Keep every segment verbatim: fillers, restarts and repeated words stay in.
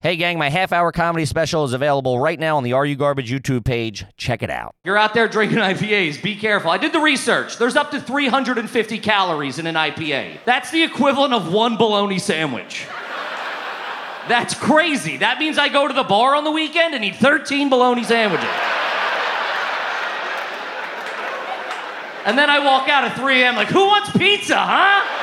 Hey, gang, my half-hour comedy special is available right now on the Are You Garbage YouTube page. Check it out. You're out there drinking I P As. Be careful. I did the research. There's up to three hundred fifty calories in an I P A. That's the equivalent of one bologna sandwich. That's crazy. That means I go to the bar on the weekend and eat thirteen bologna sandwiches. And then I walk out at three a.m. like, who wants pizza, huh?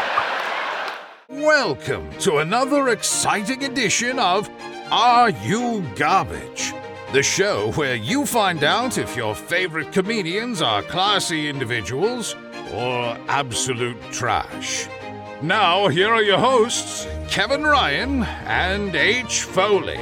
Welcome to another exciting edition of Are You Garbage? The show where you find out if your favorite comedians are classy individuals or absolute trash. Now, here are your hosts, Kevin Ryan and H. Foley.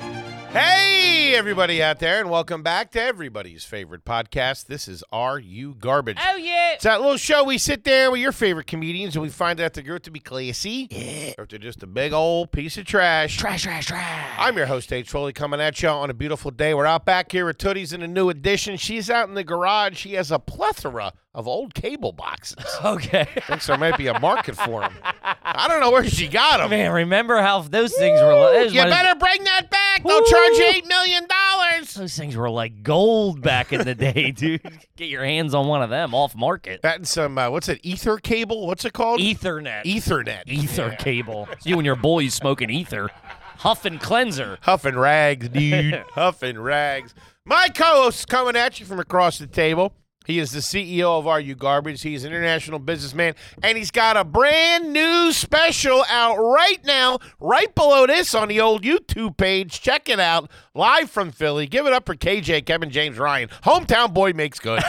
Hey, everybody out there, and welcome back to everybody's favorite podcast. This is Are You Garbage? Oh, yeah. It's that little show we sit there with your favorite comedians, and we find out they're to be classy, yeah, or if they're just a big old piece of trash. Trash, trash, trash. I'm your host, H. Foley, coming at you on a beautiful day. We're out back here with Tootie's in a new edition. She's out in the garage. She has a plethora of old cable boxes. Okay. Thinks there might be a market for them. I don't know where she got them. Man, remember how those things were like... You better bring that back. They'll charge you eight million dollars. Those things were like gold back in the day, dude. Get your hands on one of them off market. That and some, uh, what's it, ether cable? What's it called? Ethernet. Ethernet. Ether Yeah. cable. It's you and your boys smoking ether. Huff and cleanser. Huff and rags, dude. Huff and rags. My co-host coming at you from across the table. He is the C E O of Are You Garbage. He's an international businessman, and he's got a brand new special out right now, right below this on the old YouTube page. Check it out, live from Philly. Give it up for K J, Kevin James Ryan. Hometown boy makes good.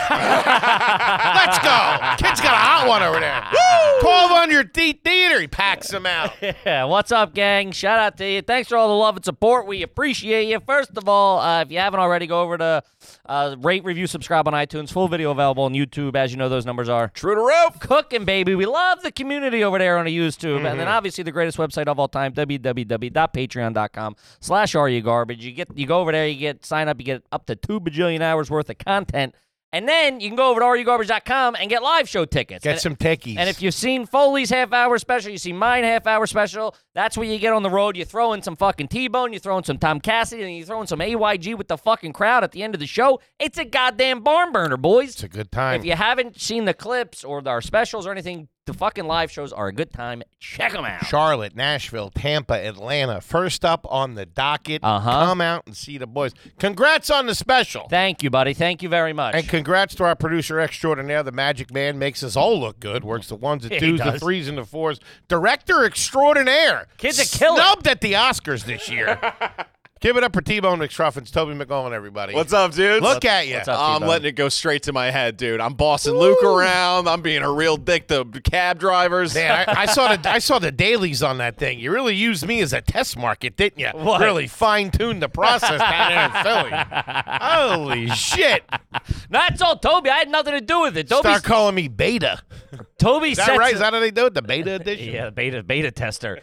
Let's go. Kid's got a hot one over there. twelve hundred Feet Theater. He packs them out. Yeah, what's up, gang? Shout out to you. Thanks for all the love and support. We appreciate you. First of all, uh, if you haven't already, go over to uh, rate, review, subscribe on iTunes. Full video available on YouTube. As you know, those numbers are True to roof. cooking, baby. We love the community over there on the YouTube. Mm-hmm. And then obviously the greatest website of all time, www.patreon.com slash Are You Garbage. You get you go over there, you get sign up, you get up to two bajillion hours worth of content. And then you can go over to are you garbage dot com and get live show tickets. Get and, some techies. And if you've seen Foley's half-hour special, you've seen mine half-hour special, that's where you get on the road. You throw in some fucking T-Bone, you throw in some Tom Cassidy, and you throw in some A Y G with the fucking crowd at the end of the show. It's a goddamn barn burner, boys. It's a good time. If you haven't seen the clips or our specials or anything, the fucking live shows are a good time. Check them out. Charlotte, Nashville, Tampa, Atlanta. First up on the docket. Uh-huh. Come out and see the boys. Congrats on the special. Thank you, buddy. Thank you very much. And congrats to our producer extraordinaire, the Magic Man. Makes us all look good. Works the ones, the Yeah, twos, he the does. threes, and the fours. Director extraordinaire. Kid's a killer. Snubbed at the Oscars this year. Give it up for T-Bone McSruffins, Toby McGowan, everybody. What's up, dude? Look at you. What's up, I'm T-Bone? letting it go straight to my head, dude. I'm bossing Luke around. I'm being a real dick to cab drivers. Man, I, I saw the I saw the dailies on that thing. You really used me as a test market, didn't you? What? Really fine-tuned the process down there in Philly. Holy shit. That's all Toby. I had nothing to do with it. Toby, Start calling me Beta. Toby Is that sets right? Is that how they do it? The Beta edition? Yeah, beta beta tester.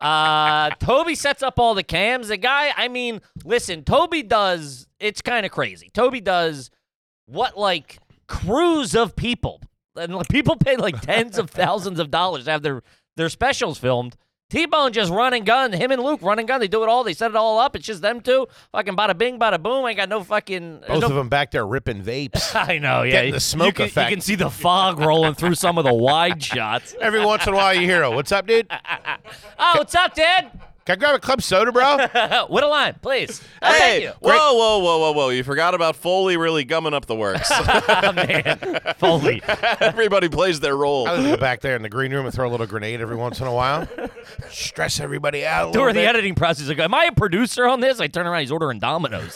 Uh, Toby sets up all the cams. The guy, I mean, listen, Toby does, it's kind of crazy. Toby does what, like, crews of people. And like, people pay like tens of thousands of dollars to have their, their specials filmed. T-Bone just run and gun. Him and Luke run and gun. They do it all. They set it all up. It's just them two. Fucking bada bing, bada boom. I got no fucking... Both no, of them back there ripping vapes. I know, yeah. Getting the smoke you can, effect. You can see the fog rolling through some of the wide shots. Every once in a while you hear a, what's up, dude? Oh, what's up, Dad? Can I grab a club soda, bro? What a line, please. I'll Hey, take you. whoa, whoa, whoa, whoa, whoa. You forgot about Foley really gumming up the works. Oh, man. Foley. Everybody plays their role. I like to go back there in the green room and throw a little grenade every once in a while. Stress everybody out a little During the bit. editing process, I go, am I a producer on this? I turn around, he's ordering Domino's.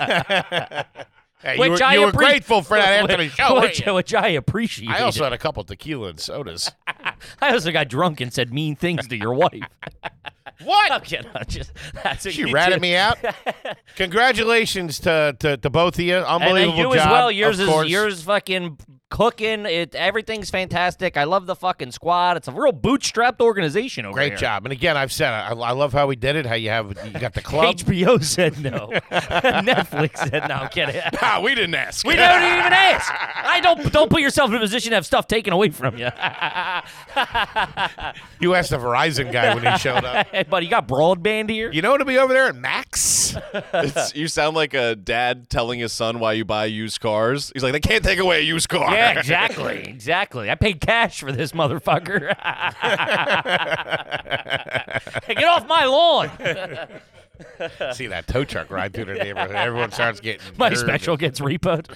Hey, Which you were, I you were appre- grateful for that after the show, weren't which, you? which I appreciate. I also had a couple tequila and sodas. I also got drunk and said mean things to your wife. What? Okay, no, just, that's what She you ratted do. me out. Congratulations to, to, to both of you. And Unbelievable then you job. as well. Yours of is course. yours fucking cooking. It everything's fantastic. I love the fucking squad. It's a real bootstrapped organization over Great here. job. And again, I've said I, I love how we did it. How you have you got the club. H B O said no. Netflix said no. I'm kidding. Nah, we didn't ask. We don't even ask. I don't don't put yourself in a position to have stuff taken away from you. You asked the Verizon guy when he showed up. Hey, buddy, you got broadband here? You know what to be over there at Max? It's, you sound like a dad telling his son why you buy used cars. He's like, they can't take away a used car. Yeah, exactly, exactly. I paid cash for this motherfucker. Hey, get off my lawn. See that tow truck ride through the neighborhood. Everyone starts getting My nervous. special gets repoed.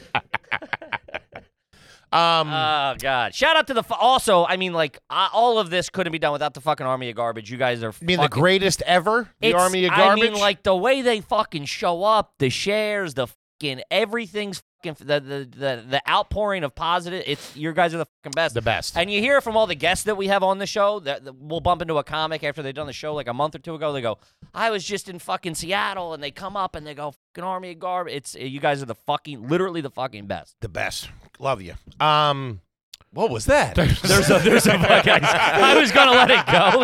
Um, Oh, God. Shout out to the... Fu- also, I mean, like, uh, all of this couldn't be done without the fucking Army of Garbage. You guys are you mean the fucking... greatest ever? The It's- Army of Garbage? I mean, like, the way they fucking show up, the shares, the fucking... Everything's fucking... The, the, the, the outpouring of positive... It's your guys are the fucking best. the best. And you hear from all the guests that we have on the show that, that we'll bump into a comic after they've done the show like a month or two ago. They go, I was just in fucking Seattle, and they come up and they go, fucking Army of Garbage. It's you guys are the fucking, literally the fucking best. the best. Love you. Um, What was that? There's a, there's a fucking. I was gonna let it go.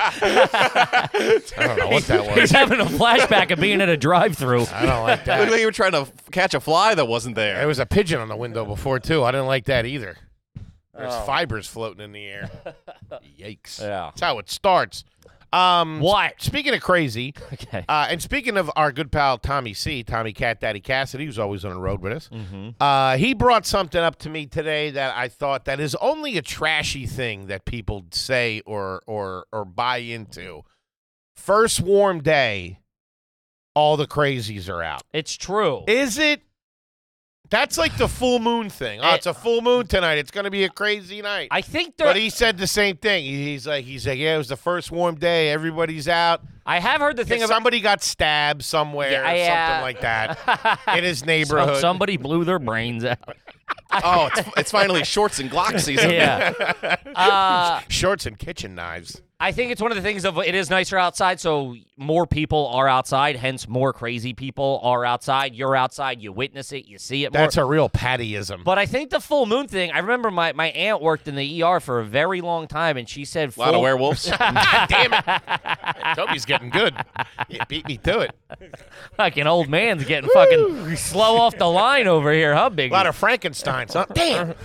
I don't know what that He's was. having a flashback of being at a drive-through. I don't like Looked that. like you were trying to f- catch a fly that wasn't There there. was a pigeon on the window before too. I didn't like that either. There's Oh. fibers floating in the air. Yikes. Yeah. That's how it starts. Um, What? Speaking of crazy, Okay. uh, and speaking of our good pal Tommy C, Tommy Cat Daddy Cassidy, who's always on the road with us, Mm-hmm. uh, he brought something up to me today that I thought that is only a trashy thing that people say or or or buy into. First warm day, all the crazies are out. It's true. Is it? That's like the full moon thing. Oh, Eh, it's a full moon tonight. It's going to be a crazy night. I think there. But he said the same thing. He- He's like, he's like, yeah, it was the first warm day. Everybody's out. I have heard the thing Yeah, about. somebody got stabbed somewhere, Yeah, or I, uh, something like that, in his Some- neighborhood. somebody blew their brains out. Oh, it's, it's finally shorts and Glock season. Yeah. Uh, Shorts and kitchen knives. I think it's one of the things of it is nicer outside, so more people are outside. Hence, more crazy people are outside. You're outside. You witness it. You see it more. That's a real pattyism. But I think the full moon thing. I remember my, my aunt worked in the E R for a very long time, and she said A lot of full- werewolves. God damn it. Toby's getting good. He beat me to it. Like an old man's getting fucking slow off the line over here, huh, Biggie? A lot of Frankensteins, huh? Damn.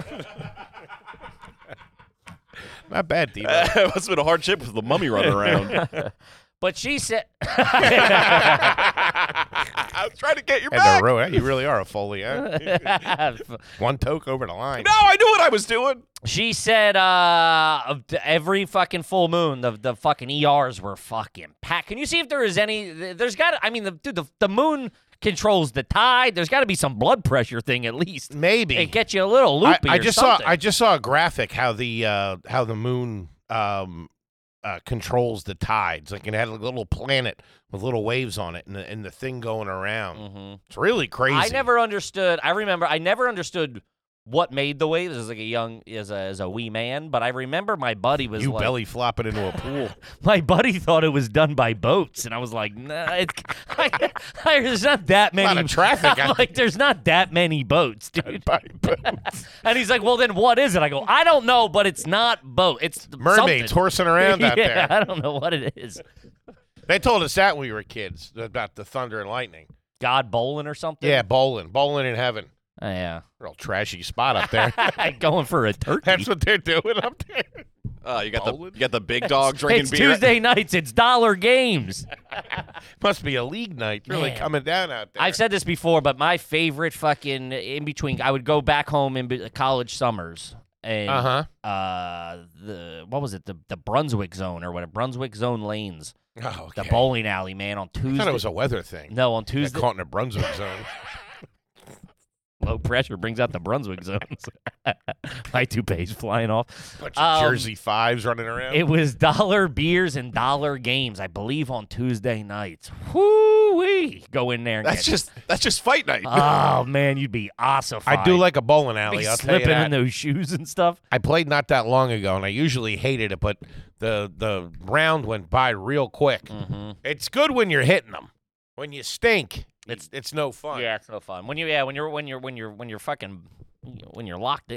Not bad, Devo. it must have been a hard ship with the mummy running around. But she said, I was trying to get your And back. the ro- you really are a Foley, huh? One toke over the line. No, I knew what I was doing. she said, uh, of the- every fucking full moon, the the fucking E Rs were fucking packed. Can you see if there is any? There's got. I mean, the dude, the, the moon controls the tide. There's got to be some blood pressure thing at least. Maybe. It gets you a little I, loopy. I or just something. saw I just saw a graphic how the uh, how the moon um, uh, controls the tides. Like it had a little planet with little waves on it, and the, and the thing going around. Mhm. It's really crazy. I never understood. I remember. I never understood what made the waves as like a young as a as a wee man. But I remember my buddy was you like, belly flopping into a pool. my buddy thought it was done by boats, and I was like, nah, it, I, I, there's not that many. lot of traffic. I'm like, there's not that many boats, dude. By boats. And he's like, well, then what is it? I go, I don't know, but it's not boat. It's Mermaids something. horsing around out yeah, there. I don't know what it is. They told us that when we were kids about the thunder and lightning. God bowling or something. Yeah, bowling, bowling in heaven. Oh, yeah. Real trashy spot up there. Going for a turkey. That's what they're doing up there. Oh, you got the Bowling? you got the big dog drinking It's beer. Tuesday nights. It's dollar games. Must be a league night. Really Man. coming down out there. I've said this before, but my favorite fucking in between, I would go back home in be- college summers. And Uh-huh. uh, the what was it? The the Brunswick Zone or whatever, Brunswick Zone lanes, Oh, okay. the bowling alley, man. On I Tuesday, thought it was a weather thing. no, on Got Tuesday, caught in a Brunswick zone. low pressure brings out the Brunswick zones. My toupee's flying off. Bunch of Um, Jersey fives running around. It was dollar beers and dollar games, I believe, on Tuesday nights. Whoo wee! Go in there. And That's get, just that's just fight night. Oh man, you'd be ossified. I do like a bowling Be alley. I'll tell you slipping that. in those shoes and stuff. I played not that long ago, and I usually hated it, but the the round went by real quick. Mm-hmm. It's good when you're hitting them. When you stink, it's it's no fun. Yeah, it's no fun. When you yeah, when you're when you're when you're when you're fucking when you're locked in.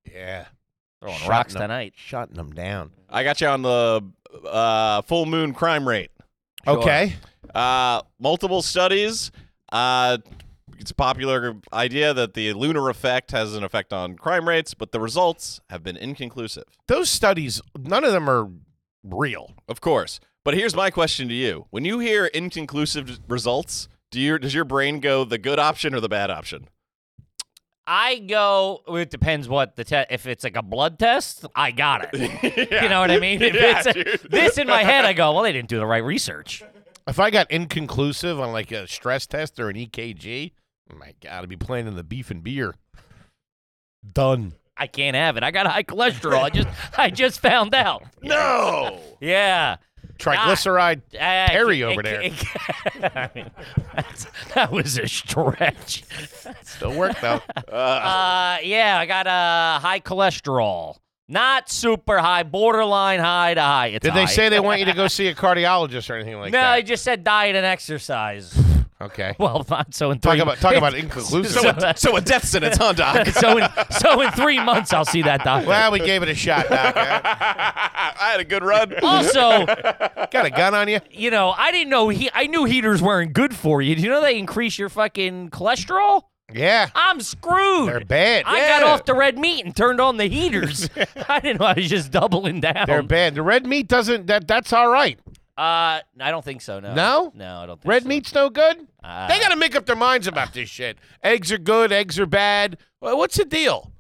Yeah. Throwing Shutting rocks them- tonight. Shutting them down. I got you on the uh, full moon crime rate. Sure. Okay. Uh, multiple studies. Uh, it's a popular idea that the lunar effect has an effect on crime rates, but the results have been inconclusive. Those studies, none of them are real. Of course. But here's my question to you. When you hear inconclusive results, do you, does your brain go the good option or the bad option? I go. It depends what the test. If it's like a blood test, I got it. Yeah. You know what I mean? If Yeah, it's a- dude. this in my head, I go, well, they didn't do the right research. If I got inconclusive on like a stress test or an E K G, oh my God, I'd be playing in the beef and beer. Done. I can't have it. I got high cholesterol. I just, I just found out. No. Yeah. Triglyceride Uh, Terry it- over it- there. it- I mean, that's, that was a stretch. Still work though. Uh, yeah, I got uh, high cholesterol. Not super high, borderline high to high. It's Did they high. say they want you to go see a cardiologist or anything like no, that? I just said diet and exercise. Okay. Well, not so in Talk three about talk about inconclusive. So a, so a death sentence, huh, Doc? so in so in three months I'll see that doctor. Well, we gave it a shot, Doc. huh? I had a good run. Also, Got a gun on you? you know, I didn't know he. I knew heaters weren't good for you. Do you know they increase your fucking cholesterol? Yeah. I'm screwed. They're bad. I Yeah. got off the red meat and turned on the heaters. I didn't know I was just doubling down. They're bad. The red meat doesn't. That that's all right. Uh, I don't think so. No. No? No, I don't think Red so. meat's no good. Uh, They got to make up their minds about this shit. Eggs are good. Eggs are bad. Well, what's the deal?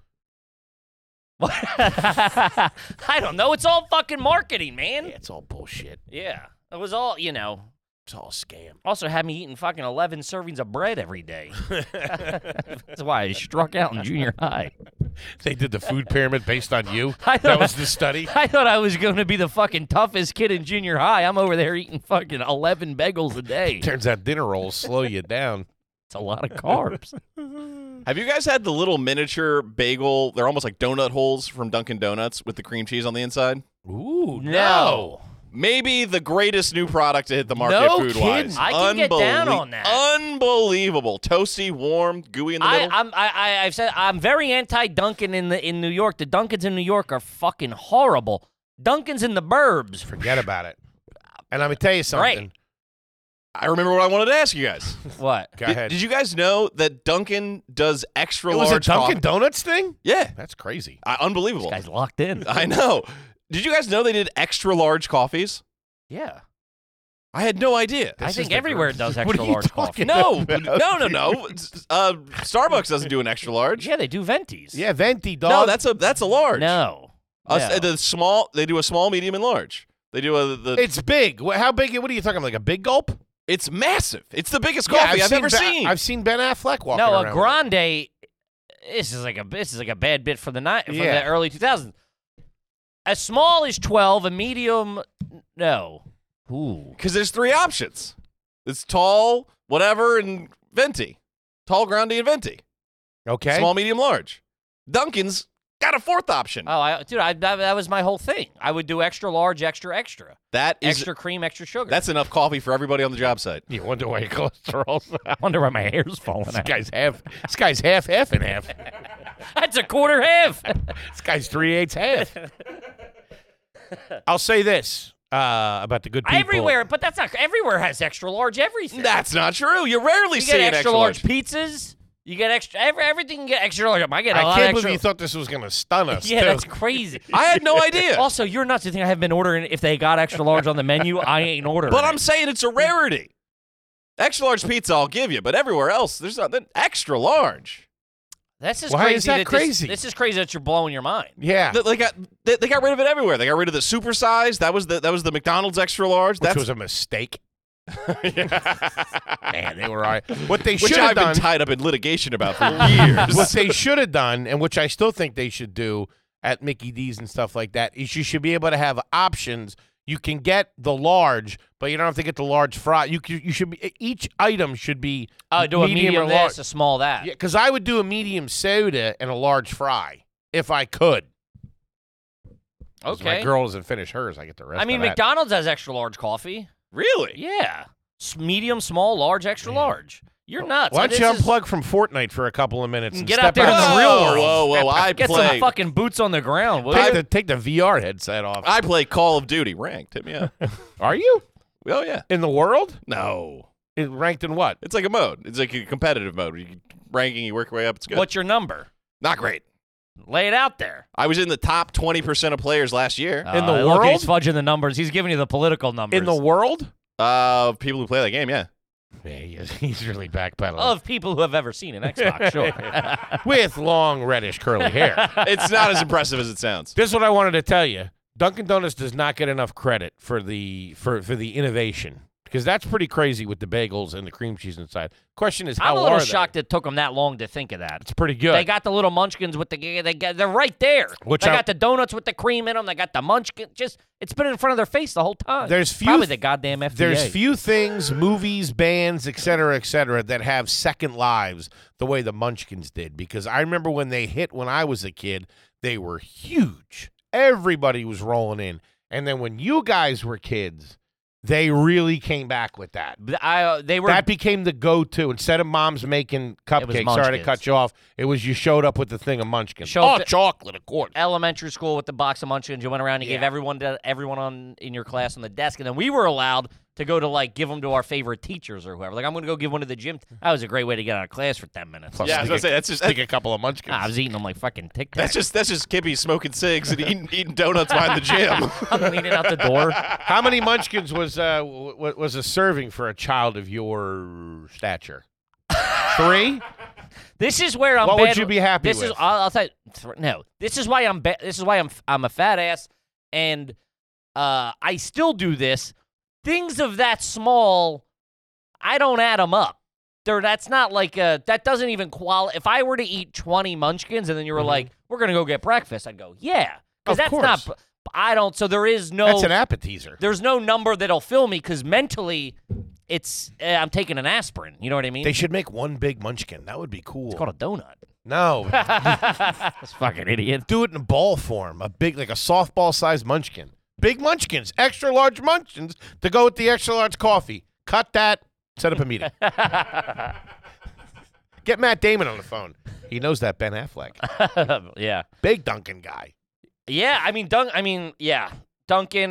I don't know. It's all fucking marketing, man. Yeah, it's all bullshit. Yeah. It was all, you know. It's all a scam. Also had me eating fucking eleven servings of bread every day. That's why I struck out in junior high. They did the food pyramid based on you. I That thought- was the study. I thought I was going to be the fucking toughest kid in junior high. I'm over there eating fucking eleven bagels a day. Turns out dinner rolls slow you down. It's a lot of carbs. Have you guys had the little miniature bagel? They're almost like donut holes from Dunkin' Donuts with the cream cheese on the inside. Ooh, No. Maybe the greatest new product to hit the market No food-wise. kidding. I can get down on that. Unbelievable. Toasty, warm, gooey in the I, middle. I'm, I, I, I've said I'm very anti-Dunkin' in the in New York. The Dunkins in New York are fucking horrible. Dunkin's in the burbs. Forget about it. And let me tell you something. Great. I remember what I wanted to ask you guys. What? Go Did, ahead. did you guys know that Dunkin' does extra it was a large Dunkin' coffee? Donuts thing? Yeah. That's crazy. Uh, unbelievable. This guy's locked in. I know. Did you guys know they did extra large coffees? Yeah. I had no idea. I This think is the everywhere gr- does What extra are you large coffee. talking No, about? no, no, no. Uh, Starbucks doesn't do an extra large. Yeah, they do Ventis. Yeah, venti, dog. No, that's a that's a large. No. Uh, No. The small, they do a small, medium, and large. They do a the. It's big. Wha- How big? What are you talking about? Like a big gulp? It's massive. It's the biggest Yeah, coffee I've, ever Ben, seen. I've seen Ben Affleck walking No, around. a with grande. This is like a this is like a bad bit for the night from Yeah. the early two thousands. As small as twelve, a medium, no. Ooh. Because there's three options. It's tall, whatever, and venti. Tall, grande, and venti. it. Okay. Small, medium, large. Dunkin's got a fourth option. Oh, I, dude, I, that, that was my whole thing. I would do extra large, extra, extra, that is extra cream, extra sugar. that's enough coffee for everybody on the job site. You wonder why your cholesterol's I wonder why my hair's falling This out. guy's half. This guy's half, half, and half. That's a quarter half. This guy's three eighths half. I'll say this uh, about the good people. Everywhere, but that's not everywhere has extra large everything. That's not true. You rarely you see get an extra, extra large large. pizzas. You get extra every, everything. You get extra large. I get a I lot can't of believe extra. you thought this was going to stun us. yeah, too. that's crazy. I had no idea. Also, you're nuts. You think I haven't been ordering if they got extra large on the menu? I ain't ordering. But it. I'm saying it's a rarity. Extra large pizza I'll give you, but everywhere else there's nothing extra large. That's just Why crazy. is that this- crazy? This, is crazy that you're blowing your mind. Yeah. They, they got they, they got rid of it everywhere. They got rid of the super size. That was the that was the McDonald's extra large. Which That's was a mistake. Man, they were all right. What they which should I've have done. been tied up in litigation about for years. what they should have done, and which I still think they should do at Mickey D's and stuff like that, is you should be able to have options. You can get the large, but you don't have to get the large fry. You c- you should be each item should be Oh, do a medium, or this, large. a small that. Yeah, because I would do a medium soda and a large fry if I could. 'Cause Okay. My girl doesn't finish hers. I get the rest. I mean, of that. McDonald's has extra large coffee. Really? Yeah. S- Medium, small, large, extra large. You're nuts. Why don't This you is- unplug from Fortnite for a couple of minutes and Get step out there in the outside? real Whoa, world. whoa, whoa! I Get play. some fucking boots on the ground, will Take you? the, take the V R headset off. I play Call of Duty ranked. Hit me up. Are you? Oh yeah. In the world? No. It ranked in what? It's like a mode. It's like a competitive mode. Where you ranking, you work your way up. It's good. What's your number? Not great. Lay it out there. I was in the top twenty percent of players last year. In the Uh, look, world? he's fudging the numbers. He's giving you the political numbers. In the world? Uh, people who play that game, yeah. Yeah, he is. He's really backpedaling. of people who have ever seen an Xbox, sure. With long, reddish, curly hair. It's not as impressive as it sounds. This is what I wanted to tell you. Dunkin' Donuts does not get enough credit for the for, for the innovation. Because that's pretty crazy with the bagels and the cream cheese inside. Question is, how I'm a little are shocked they? it took them that long to think of that. It's pretty good. They got the little munchkins with the they got they're right there. Which they I- got the donuts with the cream in them. They got the munchkin. Just it's been in front of their face the whole time. There's few probably th- the goddamn F D A. There's few things, movies, bands, et cetera, et cetera, that have second lives the way the Munchkins did. Because I remember when they hit when I was a kid, they were huge. Everybody was rolling in. And then when you guys were kids, they really came back with that. But I, uh, they were That became the go-to. Instead of moms making cupcakes, sorry to Munchkins. cut you off, it was you showed up with the thing of Munchkins. Show oh, up to- chocolate, of course. elementary school with the box of munchkins. You went around and gave Yeah. everyone to, everyone on in your class on the desk, and then we were allowed to go to like give them to our favorite teachers or whoever. Like I'm going to go give one to the gym. That was a great way to get out of class for ten minutes. Plus, Yeah, I was stick gonna a- say that's just stick a couple of Munchkins. Ah, I was eating them like fucking Tic Tacs. that's just that's just Kippy smoking cigs and eating eating donuts behind the gym. I'm leaning out the door. How many Munchkins was uh, w- w- was a serving for a child of your stature? Three. This is where I'm. What would bad- you be happy This with? is. I'll, I'll tell you. th- No. This is why I'm. Ba- this is why I'm. I'm a fat ass, and uh, I still do this. Things of that small, I don't add them up. They're, that's not like a. That doesn't even qualify. If I were to eat twenty Munchkins and then you were Mhm. like, "We're gonna go get breakfast," I'd go, "Yeah," because Of that's course. not. I don't. So there is no. That's an appetizer. There's no number that'll fill me because mentally, it's. Uh, I'm taking an aspirin. You know what I mean? They should make one big Munchkin. That would be cool. It's called a donut. no, That's fucking idiot. do it in ball form. A big, like a softball-sized Munchkin. Big Munchkins, extra large Munchkins to go with the extra large coffee. Cut that. Set up a meeting. Get Matt Damon on the phone. He knows that Ben Affleck. yeah. Big Dunkin' guy. Yeah, I mean Dunk I mean, yeah. Dunkin', uh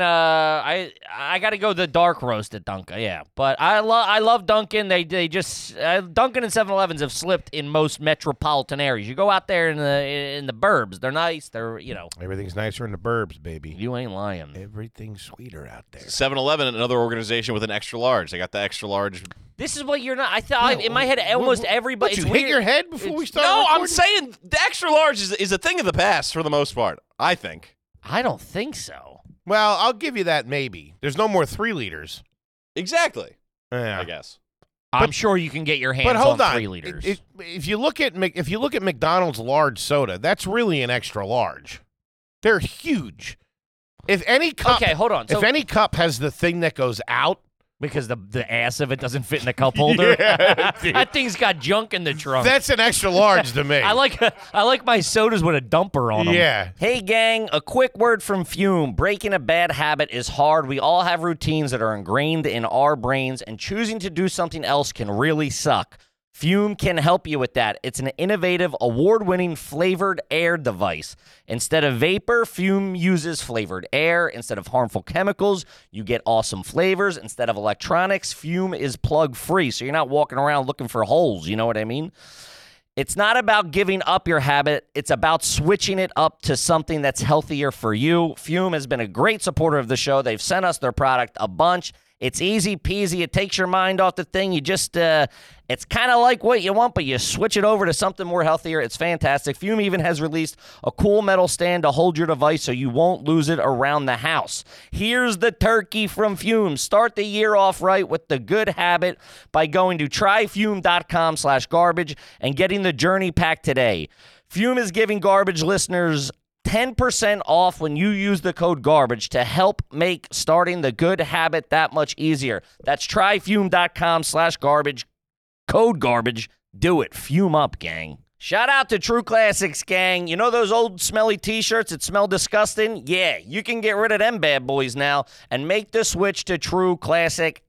I I got to go the dark roast at Dunkin', yeah. But I love I love Dunkin'. They they just uh, Dunkin' and seven elevens have slipped in most metropolitan areas. You go out there in the in the burbs, they're nice. They're, you know, Everything's nicer in the burbs, baby. you ain't lying. Everything's sweeter out there. seven eleven, another organization with an extra large. They got the extra large. This is what you're not I thought in my head almost What- everybody What, it's you weird. hit your head before we It's- start? No, I'm recording? saying the extra large is, is a thing of the past for the most part. I think. I don't think so. Well, I'll give you that maybe. There's no more three liters. Exactly. Yeah. I guess. I'm sure you can get your hands But hold on on. three liters. If, if you look at Mc- if you look at McDonald's large soda, that's really an extra large. They're huge. If any cup, okay, hold on. So if any cup has the thing that goes out, because the the ass of it doesn't fit in the cup holder. Yeah, dude. That thing's got junk in the trunk. that's an extra large to me. I like I like my sodas with a dumper on them. Yeah. Hey gang, a quick word from Fume. Breaking a bad habit is hard. We all have routines that are ingrained in our brains, and choosing to do something else can really suck. Fume can help you with that. It's an innovative, award-winning flavored air device. Instead of vapor, Fume uses flavored air. Instead of harmful chemicals, you get awesome flavors. Instead of electronics, Fume is plug-free, so you're not walking around looking for holes. You know what I mean? It's not about giving up your habit. It's about switching it up to something that's healthier for you. Fume has been a great supporter of the show. They've sent us their product a bunch. It's easy peasy. It takes your mind off the thing. You just, uh, it's kind of like what you want, but you switch it over to something more healthier. It's fantastic. Fume even has released a cool metal stand to hold your device so you won't lose it around the house. Here's the turkey from Fume. Start the year off right with the good habit by going to tryfume.com slash garbage and getting the journey pack today. Fume is giving garbage listeners ten percent off when you use the code GARBAGE to help make starting the good habit that much easier. That's tryfume.com slash garbage. Code GARBAGE. Do it. Fume up, gang. Shout out to True Classics, gang. You know those old smelly t-shirts that smell disgusting? Yeah, you can get rid of them bad boys now and make the switch to True Classic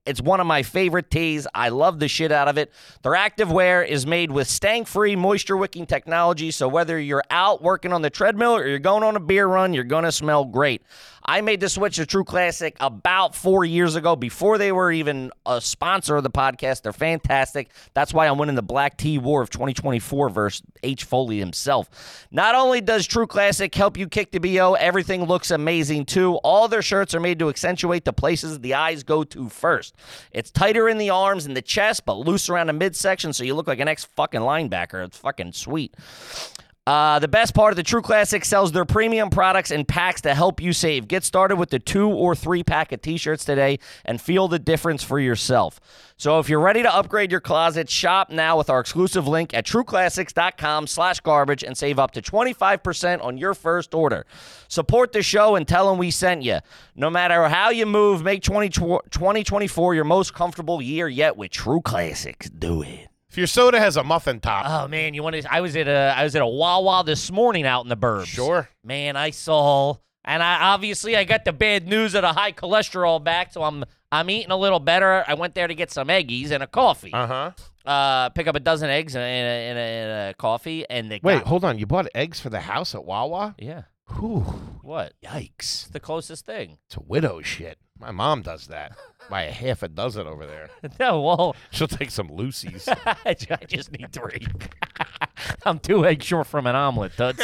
It's one of my favorite tees. I love the shit out of it. Their activewear is made with stank-free, moisture-wicking technology, so whether you're out working on the treadmill or you're going on a beer run, you're going to smell great. I made the switch to True Classic about four years ago, before they were even a sponsor of the podcast. They're fantastic. That's why I'm winning the Black Tea War of twenty twenty-four versus H. Foley himself. Not only does True Classic help you kick the B O, everything looks amazing too. All their shirts are made to accentuate the places the eyes go to first. It's tighter in the arms and the chest, but loose around the midsection, so you look like an ex-fucking linebacker. It's fucking sweet. Uh, the best part of the True Classic sells their premium products in packs to help you save. Get started with the two or three pack of t-shirts today and feel the difference for yourself. So if you're ready to upgrade your closet, shop now with our exclusive link at trueclassics.com slash garbage and save up to twenty-five percent on your first order. Support the show and tell them we sent you. No matter how you move, make twenty twenty-four your most comfortable year yet with True Classics. Do it. If your soda has a muffin top. Oh man, you want to? I was at a I was at a Wawa this morning out in the burbs. Sure. Man, I saw, and I obviously I got the bad news of the high cholesterol back, so I'm I'm eating a little better. I went there to get some eggies and a coffee. Uh-huh. Uh, pick up a dozen eggs and, and, and, a, and a coffee, and they Wait, got, hold on. You bought eggs for the house at Wawa? yeah. Whew. What? Yikes. It's the closest thing. It's a widow shit. My mom does that. By a half a dozen over there. No, well, She'll take some Lucy's. I just need three. I'm two eggs short from an omelet, Toots.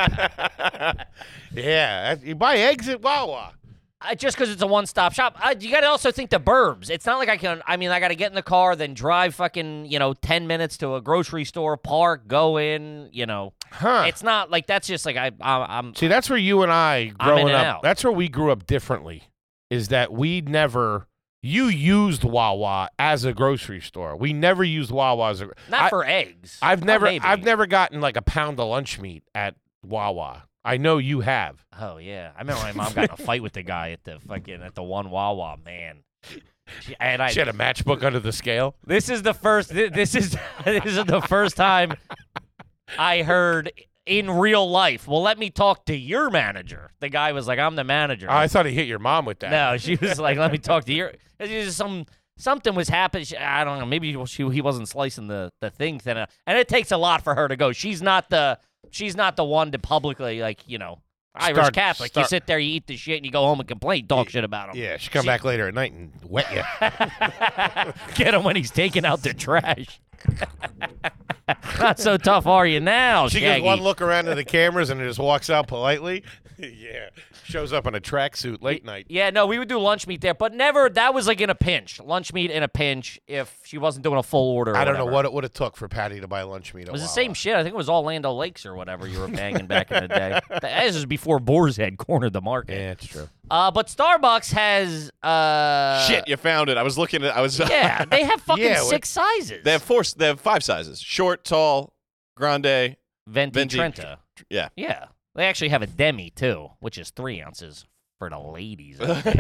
Yeah. You buy eggs at Wawa. I, just because it's a one-stop shop. I, you got to also think the burbs. It's not like I can, I mean, I got to get in the car, then drive fucking, you know, ten minutes to a grocery store, park, go in, you know. Huh. It's not like, that's just like, I, I, I'm, See, that's where you and I, I'm in growing and up, out. that's where we grew up differently, is that we never, you used Wawa as a grocery store. We never used Wawa as a, not I, for eggs. I've Oh, never, maybe. I've never gotten like a pound of lunch meat at Wawa. I know you have. Oh, yeah. I remember my mom got in a fight with the guy at the fucking, at the one Wawa, man. She, and I, She had a matchbook under the scale. This is the first. thi- This is this is the first time I heard in real life. Well, let me talk to your manager. The guy was like, "I'm the manager." Oh, I thought he hit your mom with that. no, she was like, "Let me talk to your." It was just some something was happening. She- I don't know. Maybe she, he wasn't slicing the the thing thin enough. And it takes a lot for her to go. She's not the she's not the one to publicly, like, you know, Irish Start- Catholic. You start- sit there, you eat the shit, and you go home and complain, talk shit about him. Yeah, she come She- back later at night and wet you. Get him when he's taking out the trash. Not so tough, are you now, She Shaggy? gives one look around to the cameras and just walks out politely. Yeah. Shows up in a tracksuit late night. Yeah, no, we would do lunch meat there, but never. That was like in a pinch. Lunch meat in a pinch if she wasn't doing a full order. Or I don't know whatever. what it would have took for Patty to buy lunch meat. It was the same shit. I think it was all Land O'Lakes or whatever you were banging back in the day. This is before Boar's Head cornered the market. Yeah, it's true. Uh, but Starbucks has. Uh, Shit, you found it. I was looking at. I was. Yeah, they have fucking Yeah, six sizes. They have four. They have five sizes: short, tall, grande. Venti, Venti- Trenta. Yeah. Yeah. They actually have a demi, too, which is three ounces for the ladies. For if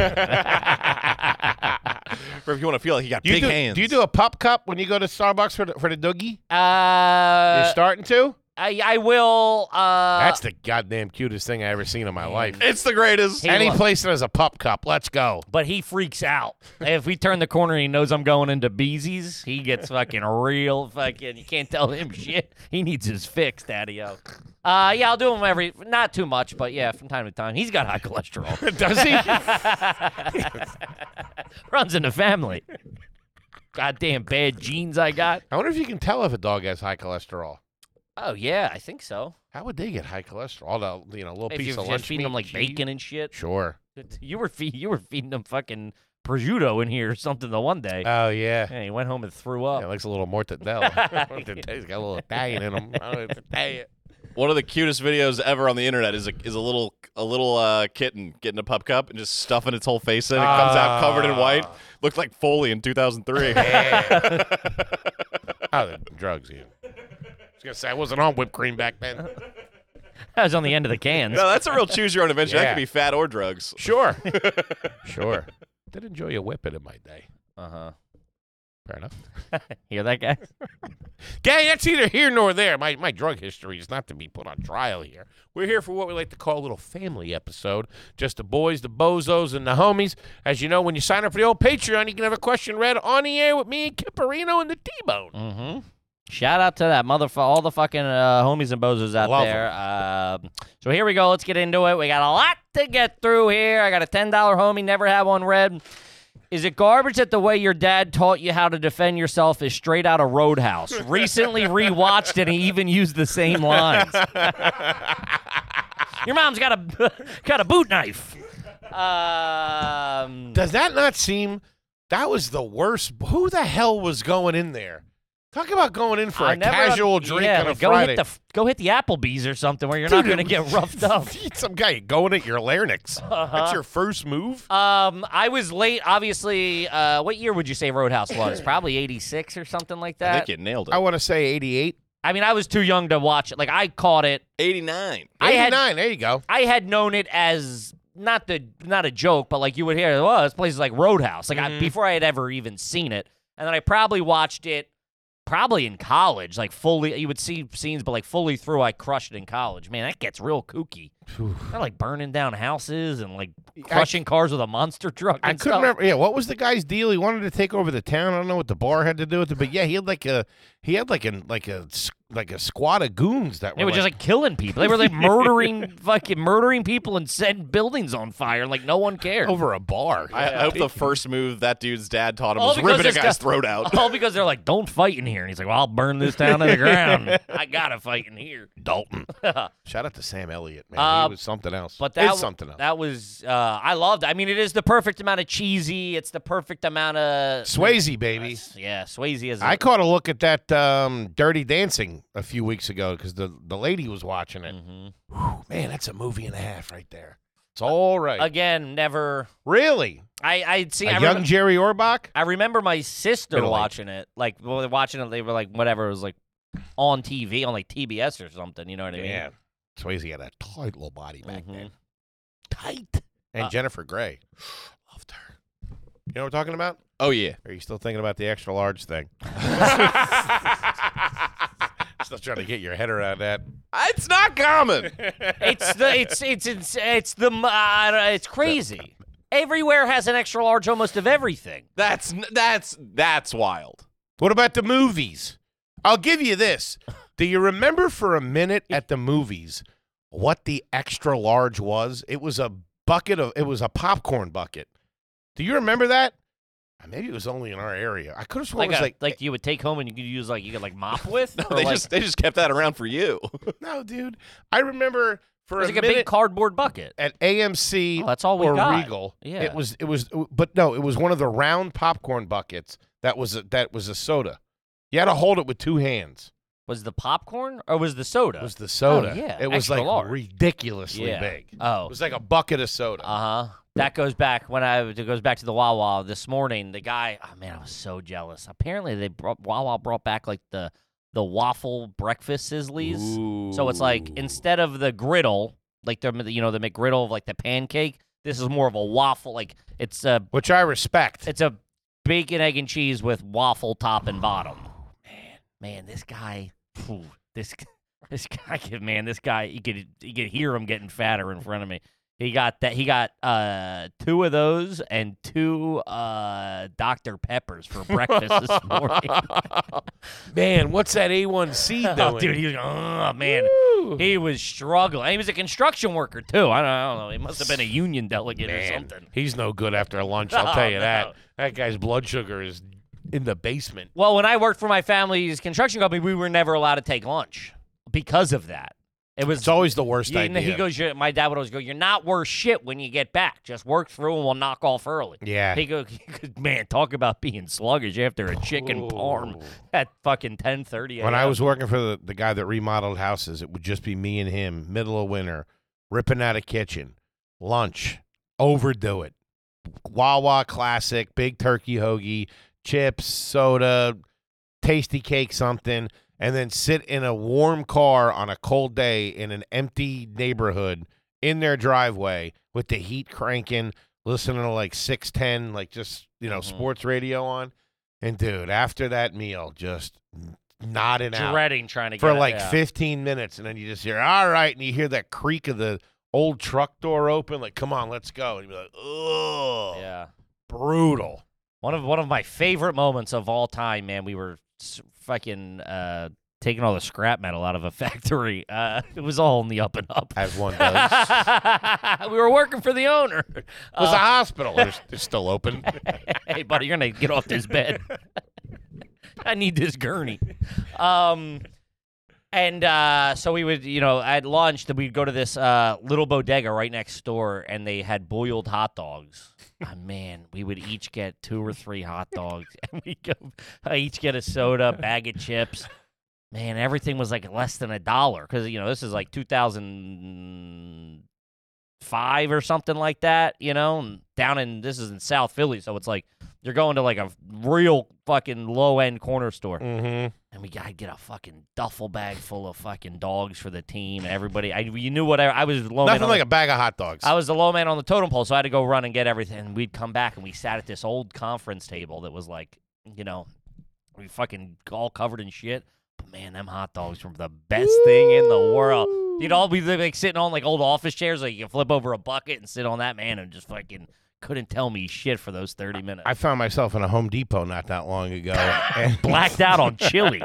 you want to feel like you got Do you big do, hands. do you do a pup cup when you go to Starbucks for the, for the doogie? Uh, You're starting to? I, I will. Uh, That's the goddamn cutest thing I ever seen in my life. It's the greatest. He Any loves- place that has a pup cup, let's go. But he freaks out. If we turn the corner and he knows I'm going into Beezy's, he gets fucking real fucking. You can't tell him shit. He needs his fix, Daddy-O. Uh, yeah, I'll do him every. Not too much, but yeah, from time to time. He's got high cholesterol. Does he? Runs in the family. Goddamn bad genes I got. I wonder if you can tell if a dog has high cholesterol. Oh yeah, I think so. How would they get high cholesterol? All the, you know, little If piece you're of just lunch feeding meat, them like cheese? bacon and shit. Sure. You were feed, you were feeding them fucking prosciutto in here or something the one day. Oh, yeah. Yeah, he went home and threw up. Yeah, it likes a little mortadella. He's got a little Italian in him. I don't know if it's Italian. One of the cutest videos ever on the internet is a is a little a little uh, kitten getting a pup cup and just stuffing its whole face in. It comes out covered in white. Looked like Foley in two thousand three. Yeah. Oh, the drugs, you. I was going to say, I wasn't on whipped cream back then. That was on the end of the cans. No, that's a real choose your own adventure. That Yeah. could be fat or drugs. Sure. Sure. Did enjoy a whipping in my day. Uh huh. Fair enough. Hear that, guy? Gang, that's either here nor there. My my drug history is not to be put on trial here. We're here for what we like to call a little family episode. Just the boys, the bozos, and the homies. As you know, when you sign up for the old Patreon, you can have a question read on the air with me and Kipperino and the T-Bone. Mm-hmm. Shout out to that motherfucker, all the fucking uh, homies and bozos out Love there. Um, so here we go. Let's get into it. We got a lot to get through here. I got a ten dollar homie, never had one read. Is it garbage that the way your dad taught you how to defend yourself is straight out of Roadhouse? Recently rewatched it and he even used the same lines. Your mom's got a got a boot knife. Um, Does that not seem... That was the worst... Who the hell was going in there? Talk about going in for I a never- casual drink yeah, on a like, go Friday. Hit the, go hit the Applebee's or something where you're not Dude, going to get roughed up. Some guy going at your larynx. Uh-huh. That's your first move? Um, I was late, obviously. Uh, what year would you say Roadhouse was? Probably eighty-six or something like I that. think you nailed it. I want to say eighty-eight. I mean, I was too young to watch it. Like, I caught it. eighty-nine. I had, eighty-nine, there you go. I had known it as not the not a joke, but like you would hear, oh, this place is like Roadhouse. Like I, before I had ever even seen it, and then I probably watched it. Probably in college, like fully, you would see scenes, but like fully through, I crushed it in college. Man, that gets real kooky. They're like burning down houses and like crushing cars with a monster truck. I And couldn't stuff. remember. Yeah, what was the guy's deal? He wanted to take over the town. I don't know what the bar had to do with it, but yeah, he had like a he had like a like a s- like a squad of goons that were, They were like, just like killing people. They were like murdering, fucking murdering people and setting buildings on fire. Like no one cared. over a bar. I, I hope the first move that dude's dad taught him All was because ripping a this guy's guy- throat out. All because they're like, don't fight in here. And he's like, well, I'll burn this down to the ground. I gotta fight in here. Dalton. Shout out to Sam Elliott, man. Uh, he was something else. But that Is w- something else. That was uh, I loved. I mean, it is the perfect amount of cheesy. It's the perfect amount of Swayze, baby. Yeah, Swayze is. a- I caught a look at that um, Dirty Dancing a few weeks ago because the, the lady was watching it. Mhm. Whew, man, that's a movie and a half right there. It's all right. Again, never. really? I I'd seen. A I young remem- Jerry Orbach? I remember my sister Middle-aged. watching it. Like, well, they're watching it. They were like, whatever. It was like on T V, on like T B S or something. You know what I mean? Yeah. Swayze had a tight little body back Mhm. then. Tight. And Uh, Jennifer Grey. Loved her. You know what we're talking about? Oh, yeah. Or are you still thinking about the extra large thing? Still trying to get your head around that. It's not common. It's the it's it's it's it's the uh, it's crazy. Everywhere has an extra large, almost of everything. That's that's that's wild. What about the movies? I'll give you this. Do you remember for a minute at the movies what the extra large was? It was a bucket of, it was a popcorn bucket. Do you remember that? Uh, Maybe it was only in our area. I could have sworn Like it was a, like, like you would take home and you could use like you could like mop with. No, or they like, just they just kept that around for you. no, dude. I remember for it was a like a minute big cardboard bucket. at A M C Oh, that's all we or got. Regal. Yeah. It was, it was, but no, it was one of the round popcorn buckets that was a, that was a soda. You had to hold it with two hands. Was the popcorn or was the soda? It was the soda. Oh, yeah, It was extra like large. ridiculously Yeah. big. Oh. It was like a bucket of soda. Uh huh. That goes back when I it goes back to the Wawa this morning. The guy, oh man, I was so jealous. Apparently, they brought Wawa brought back like the the waffle breakfast sizzlies. So it's like instead of the griddle, like the you know the McGriddle of like the pancake, this is more of a waffle. Like it's a Which I respect. it's a bacon, egg, and cheese with waffle top and bottom. Man, man, this guy, phew, this this guy, man, this guy, you could you could hear him getting fatter in front of me. He got that. He got uh, two of those and two uh, Doctor Peppers for breakfast this morning. Man, what's that A one C doing? Oh, dude, he was. Oh man, Woo. he was struggling. He was a construction worker too. I don't, I don't know. He must have been a union delegate or Man, something. he's no good after lunch, I'll Oh, tell you no. that. That guy's blood sugar is in the basement. Well, when I worked for my family's construction company, we were never allowed to take lunch because of that. It was It's always the worst Yeah, idea. and he goes, "You're-" my dad would always go, "You're not worth shit when you get back. Just work through and we'll knock off early." Yeah. He goes, man, talk about being sluggish after a chicken parm at fucking ten thirty. When I was working for the, the guy that remodeled houses, it would just be me and him, middle of winter, ripping out a kitchen, lunch, overdo it. Wawa classic, big turkey hoagie, chips, soda, tasty cake, something, and then sit in a warm car on a cold day in an empty neighborhood in their driveway with the heat cranking, listening to like six ten, like just, you know, Mhm. sports radio on. And dude, after that meal, just nodding out dreading trying to for get it, like yeah. fifteen minutes, and then you just hear, all right, and you hear that creak of the old truck door open, like, come on, let's go. And you're like, ugh. Yeah. Brutal. One of one of my favorite moments of all time, man. We were s- fucking uh, taking all the scrap metal out of a factory. Uh, it was all in the up and up. As one does. We were working for the owner. It was Uh, a hospital. They're, they're still open. Hey, buddy, you're gonna get off this bed. I need this gurney. Um, and uh, so we would, you know, at lunch, that we'd go to this uh, little bodega right next door, and they had boiled hot dogs. Oh, man, we would each get two or three hot dogs, and we go I each get a soda, bag of chips. Man, everything was like less than a dollar because you know this is like two thousand five or something like that. You know, and down in this is in South Philly, so it's like you're going to like a real fucking low end corner store. Mm-hmm. And we gotta get a fucking duffel bag full of fucking dogs for the team and everybody. I you knew what I, I was low man Nothing on like the, a bag of hot dogs. I was the low man on the totem pole, so I had to go run and get everything. And we'd come back and we sat at this old conference table that was like, you know, we fucking all covered in shit. But man, them hot dogs were the best thing in the world. You'd all be like sitting on like old office chairs, like you can flip over a bucket and sit on that, man, and just fucking couldn't tell me shit for those thirty minutes. I found myself in a Home Depot not that long ago. and, Blacked out on chili.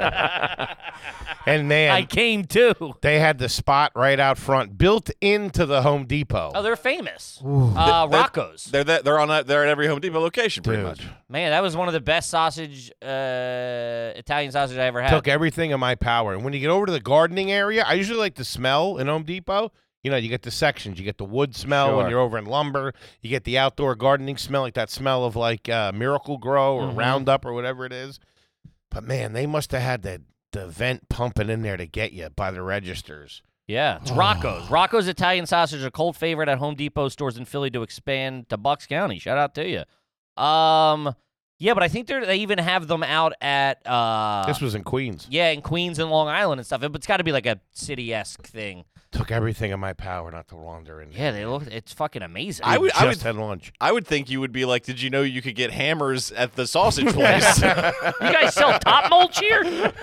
and man, I came too. they had the spot right out front, built into the Home Depot. Oh, they're famous. Uh, They're- Rocco's. They're that they're on that, they're at every Home Depot location pretty Dude. much. Man, that was one of the best sausage, uh, Italian sausage I ever had. Took everything in my power. And when you get over to the gardening area, I usually like the smell in Home Depot. You know, you get the sections. You get the wood smell when Sure. you're over in lumber. You get the outdoor gardening smell, like that smell of like uh, Miracle Grow or Mhm. Roundup or whatever it is. But man, they must have had the the vent pumping in there to get you by the registers. Yeah, it's Rocco's. Rocco's Italian sausage, a cold favorite at Home Depot stores in Philly to expand to Bucks County. Shout out to you. Um, yeah, but I think they they even have them out at uh, This was in Queens. yeah, in Queens and Long Island and stuff. But it's got to be like a city-esque thing. Took everything in my power not to wander in there. Yeah, they look. It's fucking amazing. I would- Just I would- had lunch. I would think you would be like, did you know you could get hammers at the sausage place? You guys sell top mulch here?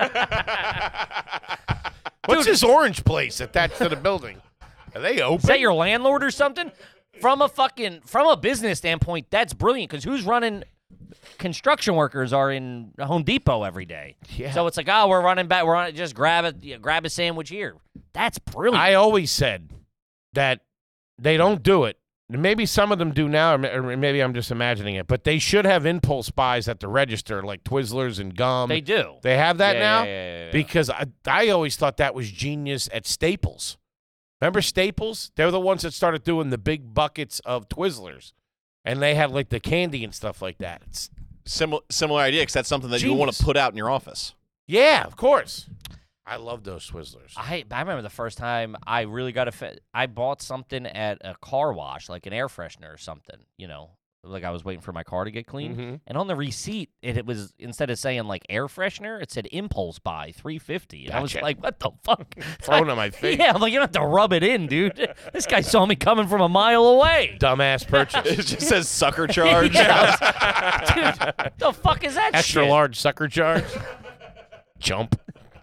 What's this orange place attached to the building? Are they open? Is that your landlord or something? From a fucking from a business standpoint, that's brilliant because who's running? Construction workers are in Home Depot every day. Yeah. So it's like, oh, we're running back. We're on. Just grab a yeah, grab a sandwich here. That's brilliant. I always said that they don't do it. Maybe some of them do now, or ma- or maybe I'm just imagining it. But they should have impulse buys at the register, like Twizzlers and gum. they do. They have that Yeah, now yeah, yeah, yeah, yeah. because I, I always thought that was genius at Staples. Remember Staples? They were the ones that started doing the big buckets of Twizzlers, and they had like the candy and stuff like that. It's similar similar idea, because that's something that you want Genius. to put out in your office. yeah, of course. I love those Twizzlers. I I remember the first time I really got a. Fa- I bought something at a car wash, like an air freshener or something. You know, like I was waiting for my car to get cleaned, Mhm. and on the receipt, it, it was instead of saying like air freshener, it said impulse buy three fifty. And I was Gotcha. like, what the fuck? Thrown in my face. Yeah, I'm like, you don't have to rub it in, dude. This guy saw me coming from a mile away. Dumbass purchase. It just says sucker charge. Yeah, I was- dude, the fuck is that Extra shit? large sucker charge. Jump.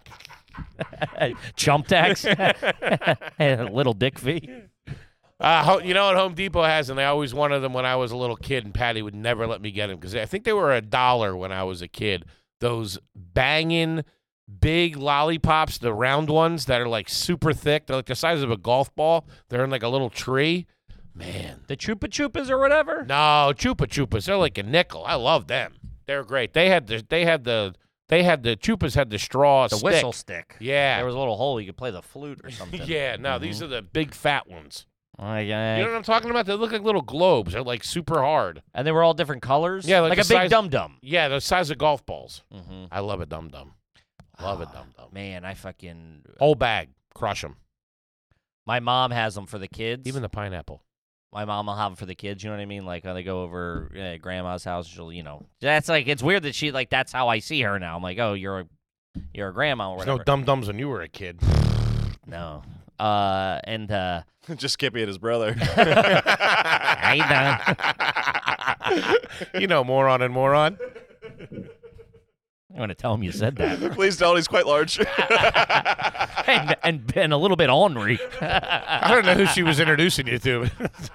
Chump tax, little dick fee. Uh, ho- you know what Home Depot has, and I always wanted them when I was a little kid, and Patty would never let me get them because I think they were a dollar when I was a kid. Those banging big lollipops, the round ones that are like super thick. They're like the size of a golf ball. They're in like a little tree. Man. The Chupa Chupas or whatever. No, Chupa Chupas. They're like a nickel. I love them. They're great. They had the they had the they had the Chupas had the straw The stick. whistle stick. Yeah. There was a little hole you could play the flute or something. Yeah, no, these are the big fat ones. I- You I- know what I'm talking about? They look like little globes. They're like super hard. and they were all different colors. Yeah, like like, the a big size- dum dum. Yeah, the size of golf balls. Mm-hmm. I love a dum dum. Love a dum dum. Man, I fucking. Whole bag, crush them. My mom has them for the kids. Even the pineapple. my mom will have them for the kids. You know what I mean? Like when they go over uh, grandma's house, she'll, you know, that's like it's weird that she like that's how I see her now. I'm like, oh, you're a, you're a grandma or There's whatever. no dum dums when you were a kid. No. Uh, and uh, Just Skippy and his brother. hey, Don. You know, moron and moron. I'm going to tell him you said that. Please don't. He's quite large. and, and, and a little bit ornery. I don't know who she was introducing you to.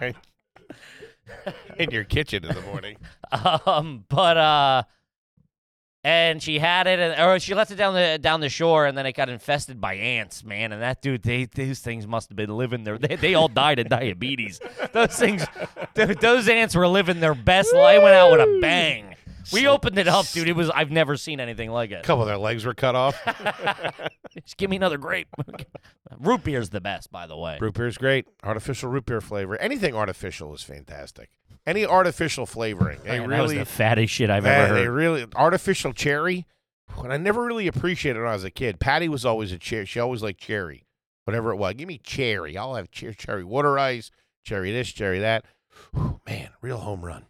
In your kitchen in the morning. Um, but uh, and she had it, and, or she left it down the down the shore, and then it got infested by ants, man. And that dude, they these things must have been living there. They, they all died of diabetes. Those things, dude, those ants were living their best life. They went out with a bang. We opened it up, dude. It was I've never seen anything like it. A couple of their legs were cut off. Just give me another grape. Root beer's the best, by the way. Root beer's great. Artificial root beer flavor. Anything artificial is fantastic. Any artificial flavoring. They Man, that really, was the fattest shit I've man, ever They heard. really artificial cherry. When I never really appreciated it when I was a kid. Patty was always a cherry. She always liked cherry, whatever it was. Give me cherry. I'll have cher- cherry water ice, cherry this, cherry that. Whew, man, real home run.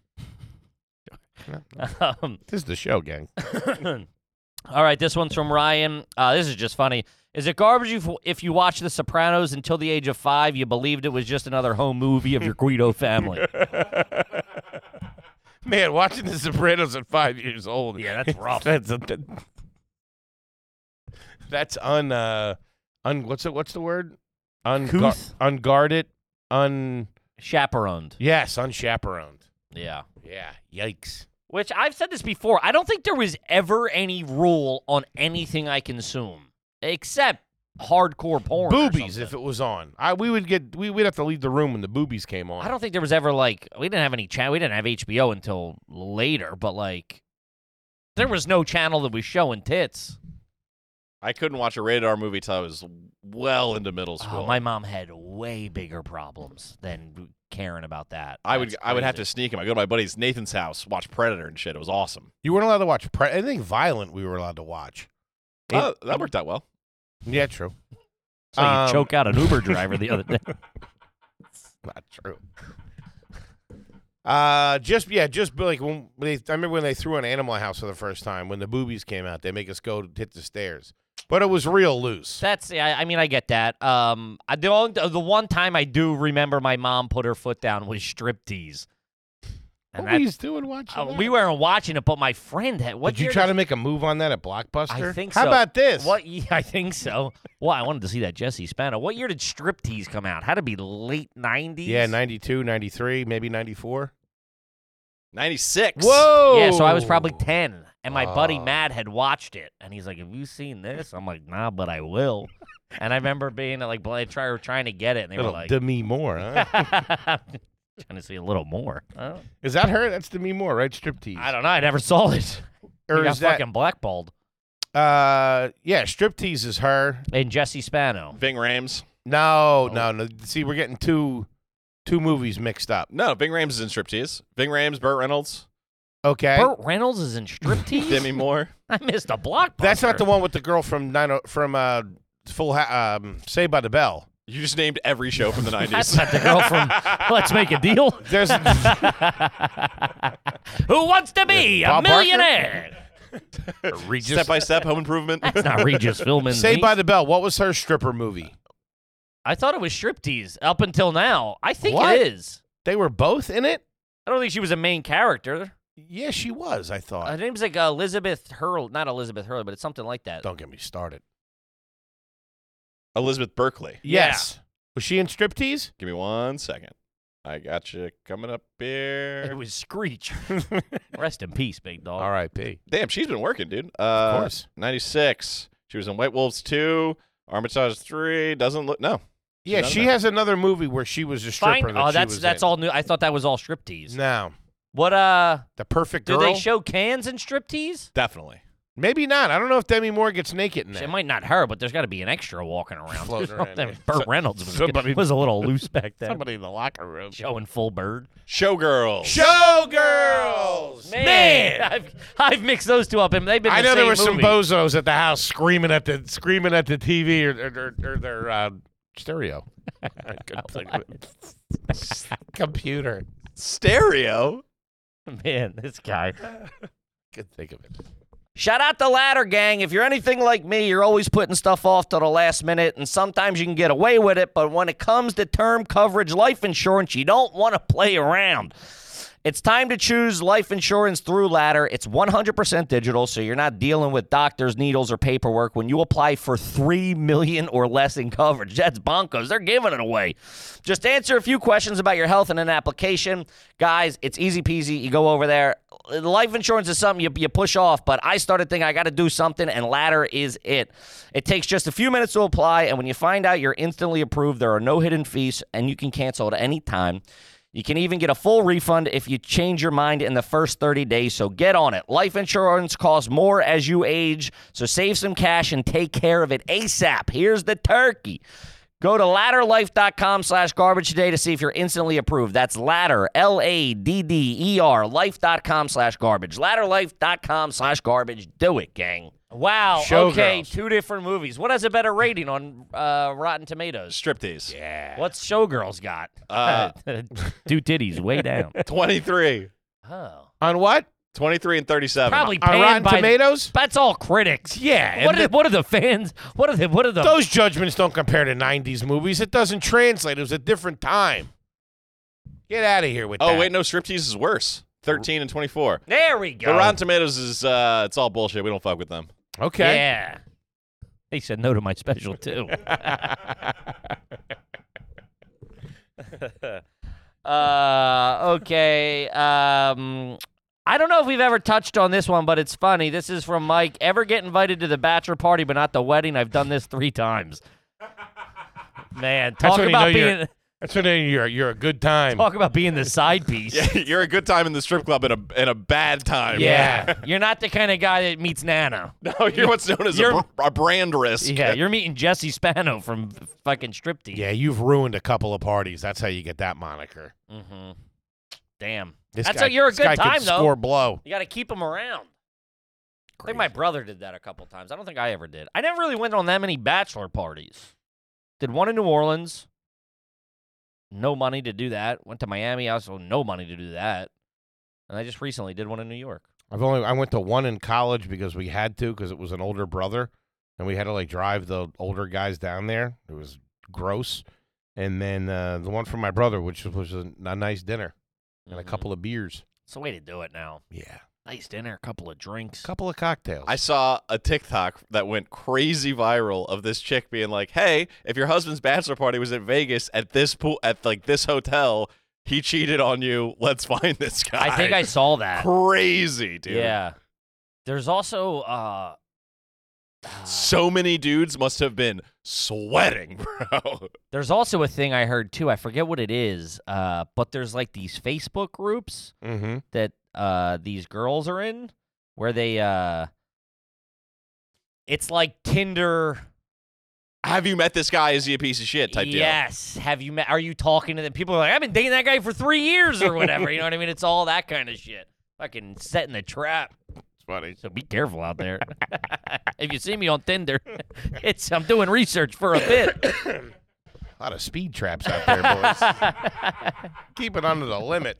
Um, This is the show, gang. all right, this one's from Ryan. Uh, this is just funny. Is it garbage if, if you watch The Sopranos until the age of five, you believed it was just another home movie of your Guido family? Man, watching The Sopranos at five years old. Yeah, that's rough. that's a, that's un uh un what's it? What's the word? Ungu- Couth? unguarded. Un Chaperoned. yes, unchaperoned. Yeah. Yeah. Yikes. Which I've said this before. I don't think there was ever any rule on anything I consume except hardcore porn. or Boobies, something. if it was on, I we would get we would have to leave the room when the boobies came on. I don't think there was ever like we didn't have any channel. We didn't have H B O until later, but like there was no channel that was showing tits. I couldn't watch a rated R movie till I was well into middle school. Oh, my mom had way bigger problems than caring about that. I would That's I would have to crazy. sneak him. I go to my buddy's Nathan's house, watch Predator and shit. It was awesome. You weren't allowed to watch pre- anything violent. We were allowed to watch. Oh, that worked out well. Yeah, true. So you Um, choke out an Uber driver the other day. Not true. Uh, just yeah, just like when they. I remember when they threw on Animal House for the first time. When the boobies came out, they make us go hit the stairs, but it was real loose. That's yeah, I mean I get that. Um, I, the only, the one time I do remember my mom put her foot down was striptease. And What that- were you doing watching? uh, that? we weren't watching it, but my friend had. What Did you year try did- to make a move on that at Blockbuster? I think How so. about this? What? Yeah, I think so. Well, I wanted to see that Jesse Spano. What year did striptease come out? Had to be late nineties. Yeah, ninety-two, ninety-three, maybe ninety-four. ninety-six. Whoa. Yeah, so I was probably ten, and my buddy Oh. Matt had watched it, and he's like, "Have you seen this?" I'm like, "Nah, but I will." And I remember being like, "Bl- try trying to get it," and they were Little like, Demi Moore, huh? "Trying to see a little more." Oh. Is that her? That's Demi Moore, right? Striptease. I don't know. I never saw it. Or He got is that? fucking blackballed. Uh, yeah, Striptease is her. And Jesse Spano. Ving Rhames. No, Oh. no, no. See, we're getting two, two movies mixed up. No, Ving Rhames is in Striptease. Ving Rhames, Burt Reynolds, Okay. Burt Reynolds is in striptease. Demi Moore. I missed a blockbuster. That's not the one with the girl from nine from uh Full ha- um Saved by the Bell. You just named every show from the That's nineties. not the girl from Let's Make a Deal. There's Who wants to be a Bob Barker? millionaire? Regis. Step by Step, Home Improvement. That's not Regis Philbin. Saved by the Bell. What was her stripper movie? I thought it was striptease up until now. I think What? it is. They were both in it. I don't think she was a main character. Yeah, she was. I thought. Her name's like Elizabeth Hurley. Not Elizabeth Hurley, but it's something like that. Don't get me started. Elizabeth Berkley. Yes. Was she in Striptease? Give me one second. I got you coming up It here. was Screech. Rest in peace, big dog. R I P Damn, she's been working, dude. Uh, Of course. ninety-six. She was in White Wolves two, Armitage three. Doesn't look, no. Yeah, done she that. has another movie where she was a stripper. Fine. That Oh, she that's was that's in. all new. I thought that was all striptease. No, What uh? The Perfect Do Girl. they show cans in striptease? Definitely. Maybe not. I don't know if Demi Moore gets naked in that. It might not her, but there's got to be an extra walking around. Floating around, yeah. Burt Reynolds was, Somebody- was a little loose back then. Somebody in the locker room. Showing full bird. Showgirls. Showgirls. Man, I've, I've mixed those two up, and they've been. I the know there same were some movie. bozos at the house screaming at the screaming at the T V or, or, or, or their uh, stereo. I couldn't think of it. Computer. Stereo. Man, this guy. Could think of it. Shout out the Ladder Gang. If you're anything like me, you're always putting stuff off to the last minute, and sometimes you can get away with it, but when it comes to term coverage life insurance, you don't want to play around. It's time to choose life insurance through Ladder. It's one hundred percent digital, so you're not dealing with doctors, needles, or paperwork when you apply for three million dollars or less in coverage. That's bonkers. They're giving it away. Just answer a few questions about your health in an application. Guys, it's easy peasy. You go over there. Life insurance is something you, you push off, but I started thinking I got to do something, and Ladder is it. It takes just a few minutes to apply, and when you find out you're instantly approved, there are no hidden fees, and you can cancel at any time. You can even get a full refund if you change your mind in the first thirty days, so get on it. Life insurance costs more as you age, so save some cash and take care of it ASAP. Here's the turkey. Go to ladderlife.com slash garbage today to see if you're instantly approved. That's ladder, L A D D E R, life.com slash garbage. ladderlife.com slash garbage. Do it, gang. Wow. Showgirls. Okay, two different movies. What has a better rating on uh, Rotten Tomatoes? Striptease. Yeah. What's Showgirls got? Uh, Two titties, way down. twenty-three. Oh. On what? twenty-three and thirty-seven. Probably On panned Rotten by Tomatoes? That's all critics. Yeah. What and are, what are the fans? What are the what are the Those judgments don't compare to nineties movies. It doesn't translate. It was a different time. Get out of here with Oh, that. wait, no, Striptease is worse. thirteen and twenty-four. There we go. The Rotten Tomatoes is, uh, it's all bullshit. We don't fuck with them. Okay. Yeah. They said no to my special too. uh, okay. Um, I don't know if we've ever touched on this one, but it's funny. This is from Mike. Ever get invited to the bachelor party but not the wedding? I've done this three times. Man, talk when you know about you're- being That's when you're you're a good time. talk about being the side piece. Yeah, you're a good time in the strip club and a, and a bad time. Yeah. You're not the kind of guy that meets Nana. No, you're what's known as a, You're- br- a brand risk. Yeah, you're meeting Jesse Spano from f- fucking Striptease. Yeah, you've ruined a couple of parties. That's how you get that moniker. Mm-hmm. Damn. This That's guy, how you're a this good guy time, could though. Score blow. You got to keep them around. I think my brother did that a couple times. I don't think I ever did. I never really went on that many bachelor parties. Did one in New Orleans. No money to do that. Went to Miami. Also, no money to do that. And I just recently did one in New York. I've only I went to one in college because we had to because it was an older brother, and we had to like drive the older guys down there. It was gross. And then uh, the one for my brother, which was a, a nice dinner and a Mhm. couple of beers. It's the way to do it now. Yeah, Nice dinner, a couple of drinks. a couple of cocktails. I saw a TikTok that went crazy viral of this chick being like, "Hey, if your husband's bachelor party was at Vegas at this pool at like this hotel, he cheated on you. Let's find this guy." I think I saw that. crazy, dude. Yeah. There's also uh, So many dudes must have been sweating, bro. there's also a thing I heard too. I forget what it is. Uh, but there's like these Facebook groups mm-hmm. that uh these girls are in where they uh it's like Tinder. Have you met this guy? Is he a piece of shit? Type deal. Yes. Have you met are you talking to them? People are like, I've been dating that guy for three years or whatever. You know what I mean? It's all that kind of shit. Fucking setting the trap. It's funny. So be careful out there. If you see me on Tinder, it's I'm doing research for a bit. A lot of speed traps out there, boys. Keep it under the limit.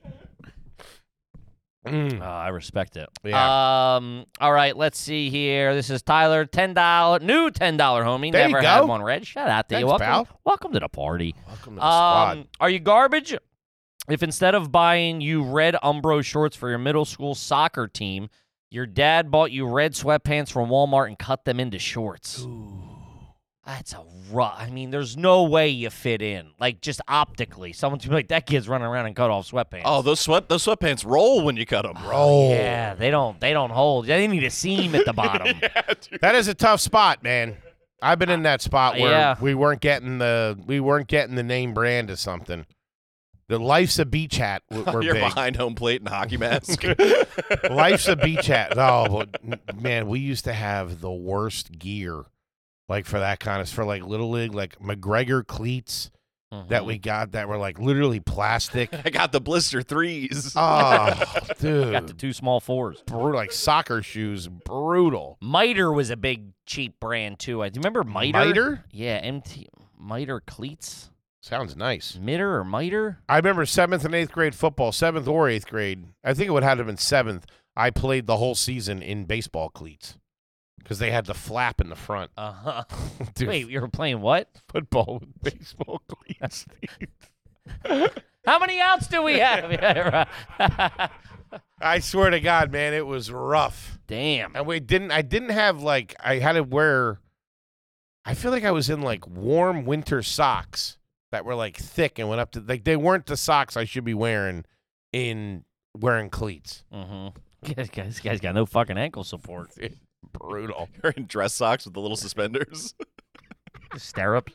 Mm. Oh, I respect it. Yeah. Um. All right. Let's see here. This is Tyler. Ten dollar new ten dollar homie. There you Never had go. one read. Shout out to you. Thanks, Welcome. pal. Welcome to the party. Welcome to the squad. Um. Are you garbage? If instead of buying you red Umbro shorts for your middle school soccer team, your dad bought you red sweatpants from Walmart and cut them into shorts. That's a rough. I mean, there's no way you fit in. Like, just optically. Someone's gonna be like, that kid's running around in cut off sweatpants. Oh, those sweat those sweatpants roll when you cut them. Roll. Yeah, they don't they don't hold. They need a seam at the bottom. That is a tough spot, man. I've been in that spot where Yeah. we weren't getting the we weren't getting the name brand of something. The Life's a Beach Hat w- were You're big. behind home plate and hockey mask. Life's a Beach Hat. Oh, but, man, we used to have the worst gear, like for that kind of for like little league, like McGregor cleats that we got that were like literally plastic. I got the blister threes. Oh, Got the dude, two small fours. brutal, like soccer shoes, brutal. Miter was a big cheap brand too. I do you remember Miter? Miter? Yeah, M T Miter cleats. Sounds nice. Mitter or Miter? I remember seventh and eighth grade football, seventh or eighth grade. I think it would have been seventh. I played the whole season in baseball cleats because they had the flap in the front. Uh huh. Dude, Wait, you were playing what? football with baseball cleats. How many outs do we have? Yeah, right. I swear to God, man, it was rough. Damn. And we didn't. I didn't have like. I had to wear. I feel like I was in like warm winter socks that were like thick and went up to like they weren't the socks I should be wearing in wearing cleats. Mm-hmm. This guy's, this guy's got no fucking ankle support. Brutal. You're in dress socks with the little suspenders. Stirrups.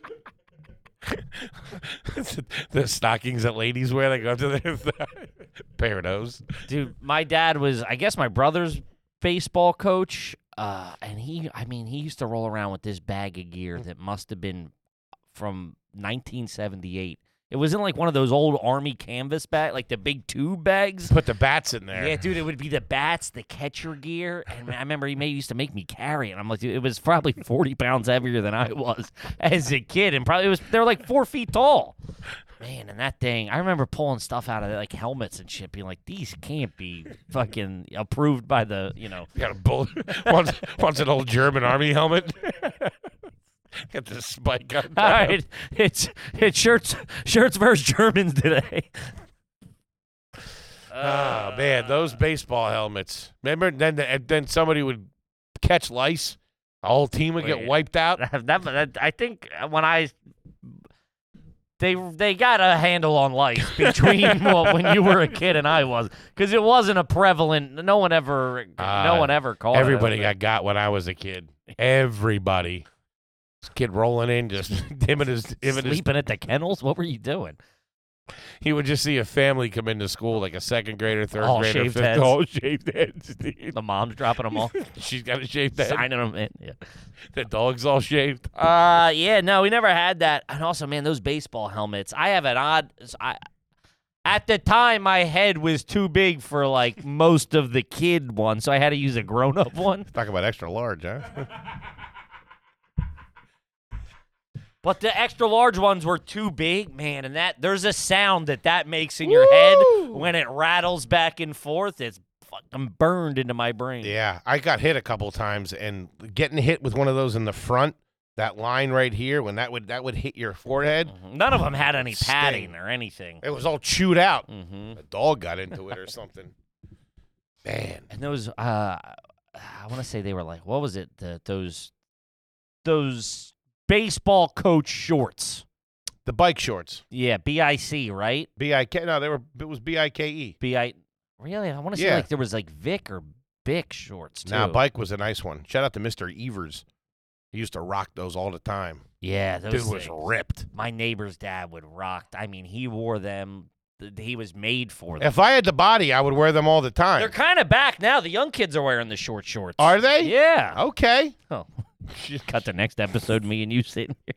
The stockings that ladies wear that go up to their pair of those. Dude, my dad was, I guess, my brother's baseball coach, uh, and he, I mean, he used to roll around with this bag of gear that must have been from nineteen seventy-eight. It was in like one of those old Army canvas bags, like the big tube bags. Put the bats in there. Yeah, dude, it would be the bats, the catcher gear, and I remember he made, used to make me carry it. I'm like, dude, it was probably forty pounds heavier than I was as a kid, and probably it was they were like four feet tall. Man, and that thing, I remember pulling stuff out of it, like helmets and shit, being like, these can't be fucking approved by the, you know. You got a bullet. Wants, wants an old German army helmet. Got the spike on top. All right, it's it's shirts shirts versus Germans today. Oh man, those baseball helmets. Remember, then the, then somebody would catch lice. The whole team would get Wait. wiped out. that, that, I think when I they they got a handle on life between well, when you were a kid and I was, because it wasn't a prevalent. No one ever, Uh, no one ever called. Everybody it. got got when I was a kid. Everybody. This kid rolling in, just him and his, him and his Sleeping at the kennels. What were you doing? he would just see a family come into school, like a second grader, third All grader, shaved fifth, heads. all shaved heads. Dude. The mom's dropping them all, She's got a shaved head. signing them in. Yeah. The dog's all shaved. Uh, yeah, no, we never had that. And also, man, those baseball helmets. I have an odd. I at the time my head was too big for like most of the kid ones, so I had to use a grown-up one. Talk about extra large, huh? But the extra large ones were too big, man, and that there's a sound that that makes in your head when it rattles back and forth. It's fucking burned into my brain. Yeah, I got hit a couple times, and getting hit with one of those in the front, that line right here, when that would that would hit your forehead, Mhm. None of them had any Sting. padding or anything. it was all chewed out. hmm A dog got into it or something. Man, And those, uh, I want to say they were like, what was it? The, those, those baseball coach shorts. the bike shorts, Yeah, B I C, right? B I K. No, they were. It was B I K E. B I. Really, I want to say Yeah. like there was like Vic or Bic shorts too. Nah, bike was a nice one. Shout out to Mister Evers. He used to rock those all the time. Yeah, those Dude was things. ripped. My neighbor's dad would rock. I mean, he wore them. th- He was made for them. If I had the body, I would wear them all the time. They're kind of back now. The young kids are wearing the short shorts. Are they? Yeah. Okay. Oh, cut the next episode. Me and you sitting here.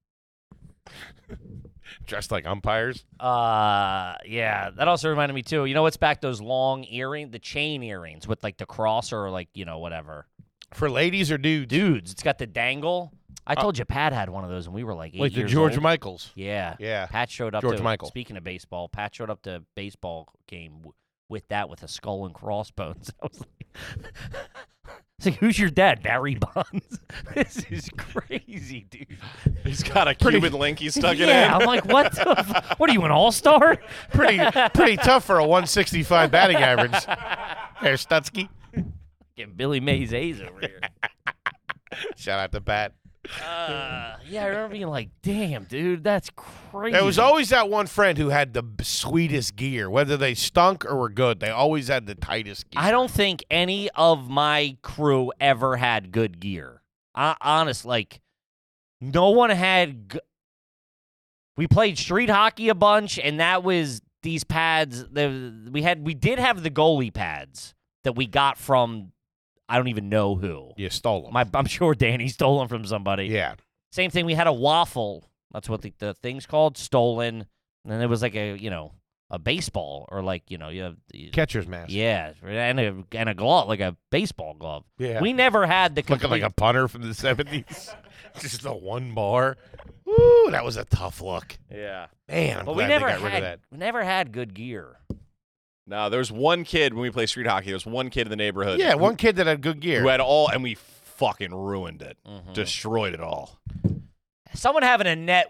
Dressed like umpires. Uh, yeah. That also reminded me too. You know what's back? Those long earring, the chain earrings with like the cross or like you know whatever. For ladies or dudes? Dudes, it's got the dangle. I told you Pat had one of those, and we were like eight Like the years George old. Michaels. Yeah. Yeah. Pat showed up George to Michael. Speaking of baseball, Pat showed up to baseball game w- with that with a skull and crossbones. I was like, it's like, who's your dad? Barry Bonds. This is crazy, dude. He's got a Pretty- Cuban link he's stuck it Yeah, in. I'm like, what? The f- what are you, an all-star? Pretty pretty tough for a one sixty-five batting average. There, Stutsky. Getting Billy Mays A's over here. Shout out to Pat. Uh, yeah, I remember being like, damn, dude, that's crazy. There was always that one friend who had the b- sweetest gear. Whether they stunk or were good, they always had the tightest gear. I don't think any of my crew ever had good gear. I, honest, like, no one had. G- we played street hockey a bunch, and that was these pads. The we had we did have the goalie pads that we got from I don't even know who. You stole them. My, I'm sure Danny stole them from somebody. yeah. Same thing. We had a waffle. That's what the, the thing's called. Stolen. And then it was like a, you know, a baseball or like, you know, you have. Catcher's mask. Yeah. And a, and a glove, like a baseball glove. Yeah. We never had the Looking like complete- a punter from the seventies. Just the one bar. Woo, that was a tough look. Yeah. Man, I'm But we glad never they got rid of had, that. we never had good gear. No, there was one kid when we played street hockey. There was one kid in the neighborhood. Yeah, who- one kid that had good gear. who had all, and we fucking ruined it, Mhm. destroyed it all. Someone having a net was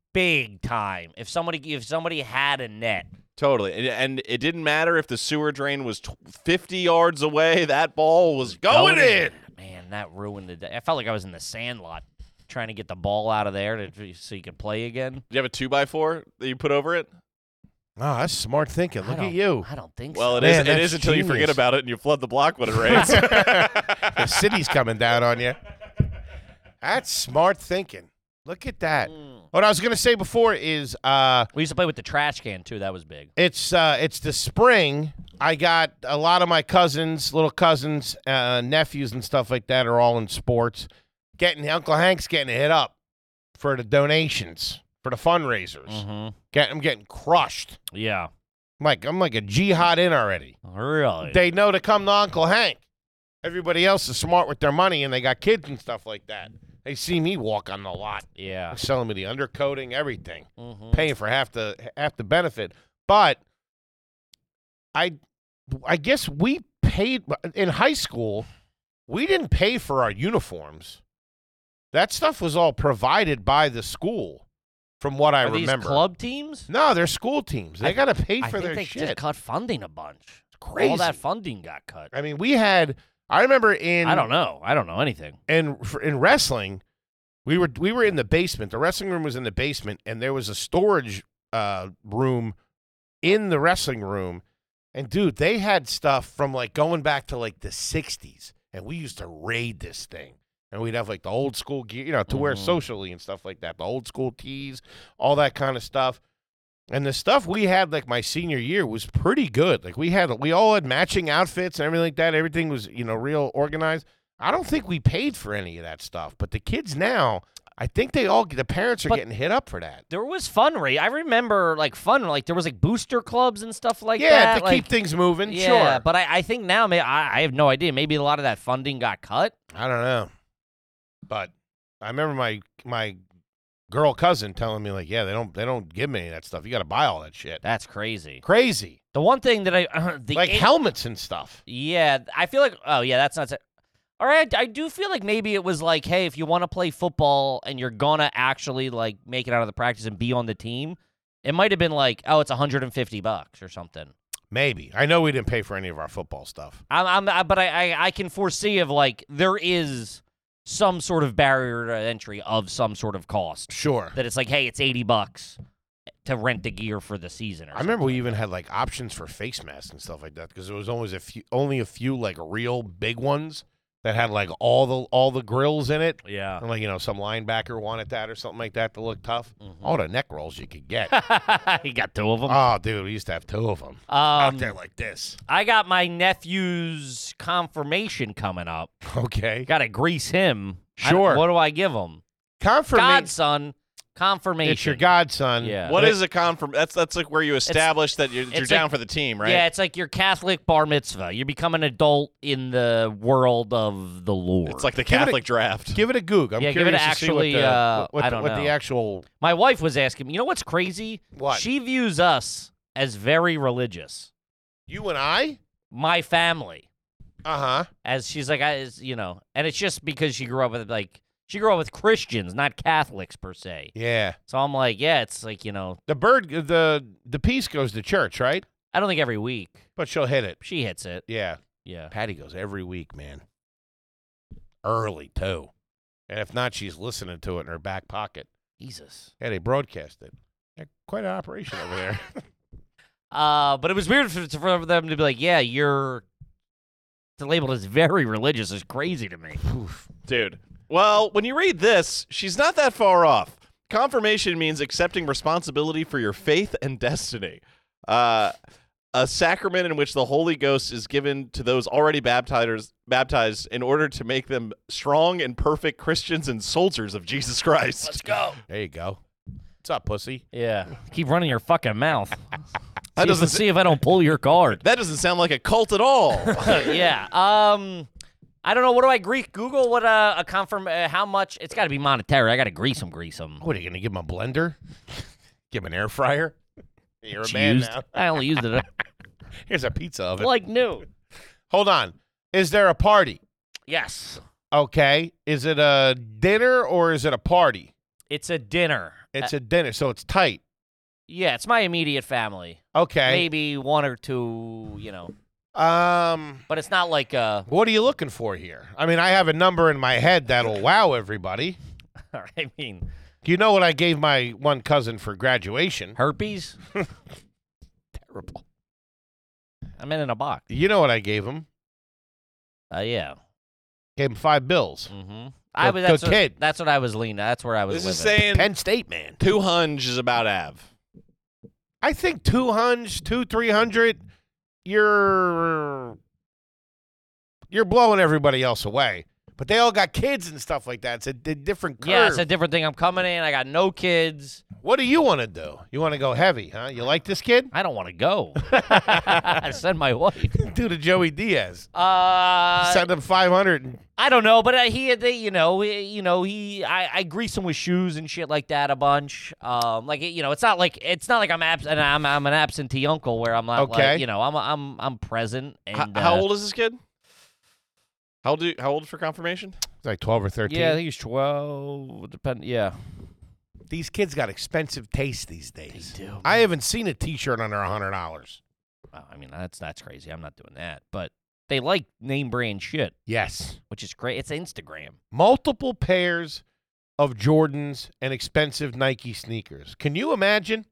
big time if somebody if somebody had a net. Totally. And, and it didn't matter if the sewer drain was t- fifty yards away. That ball was going, in. Man, that ruined the day. I felt like I was in the Sandlot trying to get the ball out of there to, so you could play again. Do you have a two by four that you put over it? Oh, that's smart thinking. I Look don't- at you. I don't think Well, so. it Man, is. It that's is until you forget genius. about it and you flood the block when it rains. The city's coming down on you. That's smart thinking. Look at that. Mm. What I was going to say before is uh, We used to play with the trash can, too. That was big. it's uh, it's the spring. I got a lot of my cousins, little cousins, uh, nephews, and stuff like that are all in sports. Getting Uncle Hank's getting hit up for the donations for the fundraisers. Mm-hmm. Get, I'm getting crushed. Yeah. I'm like I'm like a jihad in already. Really? They know to come to Uncle Hank. Everybody else is smart with their money, and they got kids and stuff like that. They see me walk on the lot, yeah. selling me the undercoating, everything, Mm-hmm. paying for half the half the benefit. But I, I guess we paid in high school. We didn't pay for our uniforms. That stuff was all provided by the school, from what I Are these remember. club teams? No, they're school teams. They I- got to pay I for think their they shit. just cut funding a bunch. It's crazy. All that funding got cut. I mean, we had. I remember in. I don't know. I don't know anything. And for, in wrestling, we were we were in the basement. The wrestling room was in the basement, and there was a storage uh, room in the wrestling room. And dude, they had stuff from like going back to like the sixties, and we used to raid this thing. And we'd have like the old school gear, you know, to wear Mhm. socially and stuff like that. The old school tees, all that kind of stuff. And the stuff we had like my senior year was pretty good. Like we had, we all had matching outfits and everything like that. Everything was, you know, real organized. I don't think we paid for any of that stuff. But the kids now, I think they all, the parents are But- getting hit up for that. There was fun rate. I remember like fun, like there was like booster clubs and stuff like yeah, that. to like, keep things moving. yeah, Sure. but I, I think now, may I, I have no idea. Maybe a lot of that funding got cut. I don't know. But I remember my my girl cousin telling me like, yeah, they don't they don't give me any of that stuff. You got to buy all that shit. That's crazy. Crazy. The one thing that I uh, the Like eight- helmets and stuff. Yeah, I feel like oh yeah, that's not. All right, I do feel like maybe it was like, hey, if you want to play football and you're gonna actually like make it out of the practice and be on the team, it might have been like, oh, it's one hundred fifty bucks or something. Maybe. I know we didn't pay for any of our football stuff. I'm, I'm I, but I, I, I can foresee of like there is some sort of barrier to entry of some sort of cost Sure. that it's like, hey, it's eighty bucks to rent the gear for the season. Or I remember we something even like had like options for face masks and stuff like that because there was always a few, only a few like real big ones that had like all the all the grills in it. that. Yeah. And like you know, some linebacker wanted that or something like that to look tough. Mhm. All the neck rolls you could get. He got two of them. Oh, dude, we used to have two of them out Um, there like this. I got my nephew's confirmation coming up. Okay. Got to grease him. I don't- Sure. what do I give him? Confirmation. Godson confirmation. It's your godson. Yeah. What But- is a confirm? That's that's like where you establish that you're, you're it's down like- for the team, right? Yeah, it's like your Catholic bar mitzvah. You become an adult in the world of the Lord. It's like the Give it a- Catholic draft. Give it a goog. I'm Yeah, give it curious a to see what actually, the, uh, what, what I the- don't what the know. actual My wife was asking me, you know what's crazy? what She views us as very religious. you and I. My family. Uh huh. As she's like, I, is, you know, and it's just because she grew up with, like, she grew up with Christians, not Catholics per se. Yeah. So I'm like, yeah, it's like, you know, The bird, the the piece goes to church, right? I don't think every week. But she'll hit it. She hits it. Yeah. Yeah. Patty goes every week, man. Early too, and if not, she's listening to it in her back pocket. Jesus. Yeah, they broadcast it. Yeah, quite an operation over there. Uh, but it was weird for, for them to be like, yeah, you're labeled as very religious is crazy to me. Dude. Well, when you read this, she's not that far off. Confirmation means accepting responsibility for your faith and destiny. Uh, a sacrament in which the Holy Ghost is given to those already baptized, baptized in order to make them strong and perfect Christians and soldiers of Jesus Christ. Let's go. There you go. What's up, pussy? Yeah. Keep running your fucking mouth. That see, doesn't if, see if I don't pull your card. That doesn't sound like a cult at all. yeah. Um, I don't know. What do I Greek? Google what uh, a confirm? Uh, how much? It's got to be monetary. I got to grease them. Grease them. What are you gonna give him a blender? Give him an air fryer? You're It's a man used. now. I only used it uh, Here's a pizza oven. like new. Hold on. Is there a party? Yes. Okay. Is it a dinner or is it a party? It's a dinner. It's Uh, a dinner, so it's tight. yeah, it's my immediate family. Okay. Maybe one or two, you know. Um, But it's not like uh what are you looking for here? I mean, I have a number in my head that'll wow everybody. I mean, You know what I gave my one cousin for graduation? herpes? Terrible. I'm in in a box. You know what I gave him? Uh, yeah. Gave him five bills. Mm-hmm. I was good that's what, kid. that's what I was leaning. That's where I was This is living. saying Penn State, man. two hunch is about Av. I think two hundred, two, three hundred, you're you're blowing everybody else away. But they all got kids and stuff like that. It's a d- different curve. Yeah, it's a different thing. I'm coming in. I got no kids. What do you want to do? You want to go heavy, huh? You like this kid? I don't want to go. I send my wife. Do the Joey Diaz. Uh, Send him five hundred. And, I don't know, but uh, he, they, you know, he, you know, he, I, I grease him with shoes and shit like that a bunch. Um, like you know, it's not like it's not like I'm abs- and I'm I'm an absentee uncle where I'm not Okay. like, you know, I'm I'm I'm present. H- And how uh, old is this kid? How old? Do you, how old for confirmation? it's like twelve or thirteen. Yeah, I think he's twelve. Depend. Yeah, These kids got expensive taste these days. do. I haven't seen a T-shirt under one hundred dollars. Well, I mean, that's that's crazy. I'm not doing that, but they like name brand shit, Yes. which is great. It's Instagram. Multiple pairs of Jordans and expensive Nike sneakers. Can you imagine?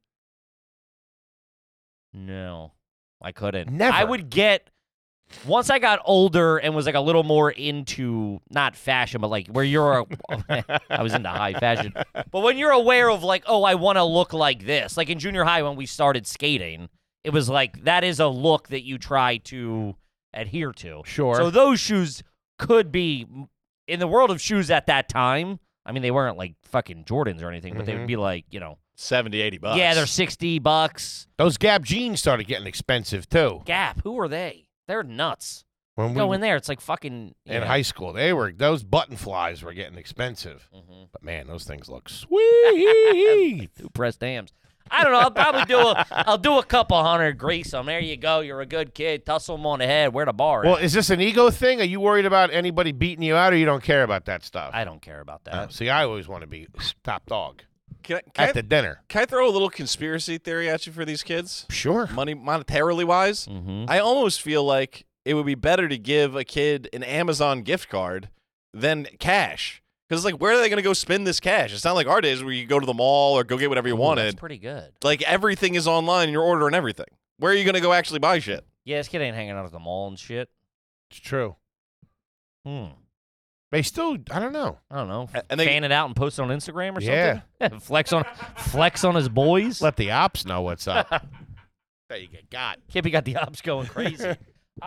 No, I couldn't. Never. I would get once I got older and was like a little more into not fashion, but like where you're. A, I was into high fashion, but when you're aware of like, oh, I want to look like this. Like in junior high when we started skating, it was like that is a look that you try to adhere to. Sure. So those shoes could be in the world of shoes at that time. I mean, they weren't like fucking Jordans or anything, but they Mhm. would be like, you know, seventy, eighty bucks. yeah, they're sixty bucks. Those Gap jeans started getting expensive too. Gap, who are they? They're nuts. When we Go were in there, it's like fucking. in yeah. high school, they were those button flies were getting expensive. Mhm. But man, those things look sweet. Two pressed dams. I don't know. I'll probably do a. I'll do a couple hundred. Grease them. There you go. You're a good kid. Tussle them on the head. Where the bar? Well, at? is this an ego thing? Are you worried about anybody beating you out, or you don't care about that stuff? I don't care about that. Uh, see, I always want to be top dog Can I, can, at I, the dinner. can I throw a little conspiracy theory at you for these kids? Sure. Money, monetarily wise, Mm-hmm. I almost feel like it would be better to give a kid an Amazon gift card than cash. Because it's like, where are they going to go spend this cash? It's not like our days where you go to the mall or go get whatever you That's wanted. pretty good. Like, everything is online and you're ordering everything. Where are you going to go actually buy shit? Yeah, this kid ain't hanging out at the mall and shit. It's true. Hmm. They still, I don't know. I don't know. A- and they- fan it out and post it on Instagram or Yeah. something. flex on, flex on his boys. Let the ops know what's up. That you get got. Kippy got the ops going crazy. uh,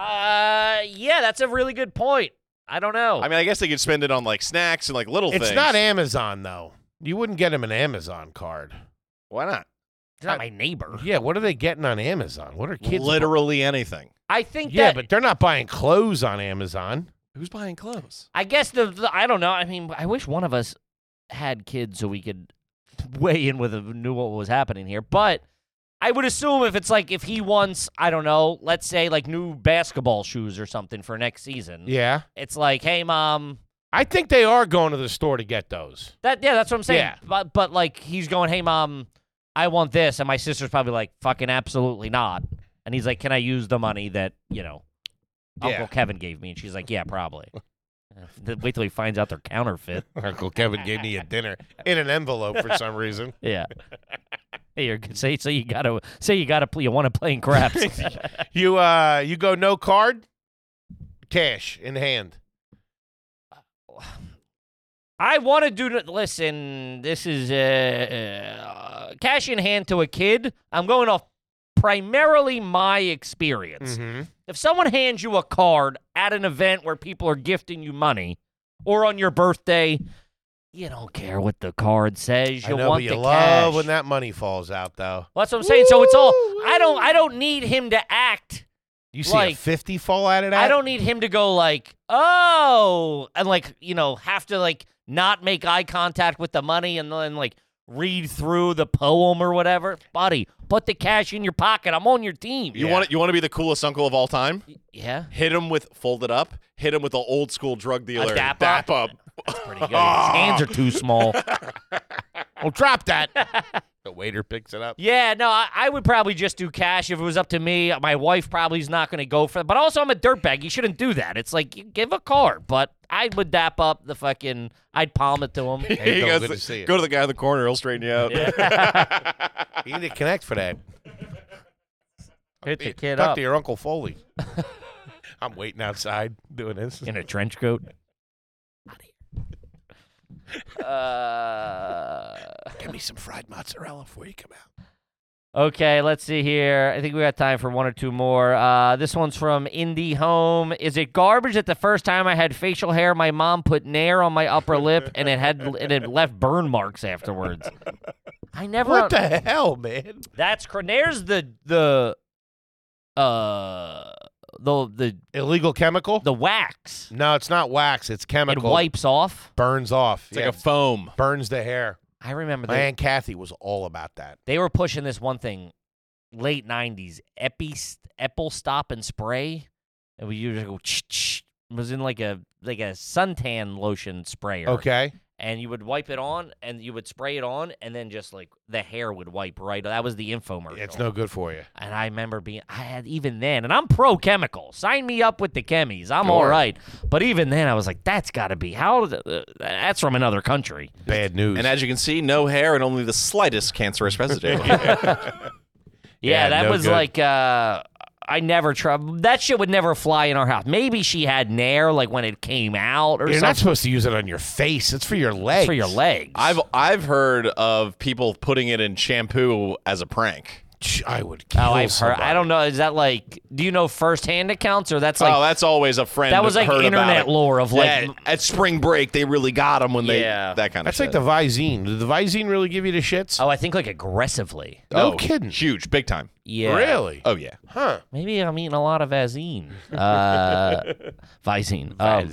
yeah, that's a really good point. I don't know. I mean, I guess they could spend it on, like, snacks and, like, little It's things. not Amazon though. You wouldn't get him an Amazon card. Why not? He's not my neighbor. Yeah, what are they getting on Amazon? What are kids? Literally anything. I think Yeah, that. but they're not buying clothes on Amazon. Who's buying clothes? I guess the, the. I don't know. I mean, I wish one of us had kids so we could weigh in with a, knew what was happening here. But I would assume if it's like if he wants, I don't know, let's say like new basketball shoes or something for next season. Yeah. It's like, hey, mom. I think they are going to the store to get those. That yeah, that's what I'm saying. Yeah. But but like he's going, hey, mom, I want this, and my sister's probably like, fucking absolutely not. And he's like, can I use the money that you know Yeah. Uncle Kevin gave me? And she's like, yeah, probably. Uh, Wait till he finds out they're counterfeit. Uncle Kevin gave me a dinner in an envelope for some reason. Yeah. Hey, you're say say you gotta say you gotta play, you want to play in craps. You uh you go no card, cash in hand. I want to do. Listen, this is uh, uh, cash in hand to a kid. I'm going off primarily my experience. Mm-hmm. If someone hands you a card at an event where people are gifting you money, or on your birthday, you don't care what the card says. You I know, want but you the love cash. when that money falls out, though. Well, that's what I'm saying. So it's all. I don't. I don't need him to act. You see Like, a fifty fall out of that? I don't need him to go like, oh, and like, you know, have to like not make eye contact with the money and then like read through the poem or whatever. Buddy, put the cash in your pocket. I'm on your team. You Yeah. want you want to be the coolest uncle of all time? Yeah, Hit him with fold it up. Hit him with the old school drug dealer. dap dap up. pretty good. His hands are too small. Well, drop that. The waiter picks it up. Yeah, no, I, I would probably just do cash if it was up to me. My wife probably is not going to go for it. But also, I'm a dirtbag. You shouldn't do that. It's like, you give a card. But I would dap up the fucking, I'd palm it to him. Hey, He Bill, goes, good to see you. go to the guy in the corner. He'll straighten you out. You need to connect for that. Hit the kid Talk up to your Uncle Foley. I'm waiting outside doing this. in a trench coat. Uh, Give me some fried mozzarella before you come out. okay, let's see here. I think we got time for one or two more. Uh, this one's from Indie Home. Is it garbage that the first time I had facial hair, my mom put Nair on my upper lip and it had and it left burn marks afterwards? I never. What the hell, man? That's cr- Nair's the the uh the the Illegal chemical? the wax. No, it's not wax. It's It chemical. wipes off. Burns off. It's Yeah. like a foam. burns the hair. I remember My they, Aunt Kathy was all about that. they were pushing this one thing, late nineties, Epi Epple Stop and Spray. And we usually go ch ch. It was in like a like a suntan lotion sprayer. Okay. And you would wipe it on, and you would spray it on, and then just like the hair would wipe right. That was the infomercial. It's no good for you. And I remember being, I had even then, and I'm pro chemical. Sign me up with the chemies. I'm Sure. all right. But even then, I was like, that's got to be how. Uh, that's from another country. Bad news. And as you can see, no hair and only the slightest cancerous residue. Yeah, Yeah, that no was good. like, uh, I never tried. That shit would never fly in our house. Maybe she had Nair like when it came out or You're something. not supposed to use it on your face. It's for your legs. It's for your legs. I've I've heard of people putting it in shampoo as a prank. Ch- I would kill Oh, I've heard. somebody. I don't know. Is that like? Do you know firsthand accounts, or that's like? oh, that's always a friend. that was like heard about internet it. lore of like. Yeah, at spring break they really got them when they Yeah. that kind of That's shit. like the Visine. Did the Visine really give you the shits? Oh, I think like aggressively. No Oh, kidding. huge, big time. Yeah. Really? Oh yeah. Huh. Maybe I'm eating a lot of Vazine. Uh, Visine. Um,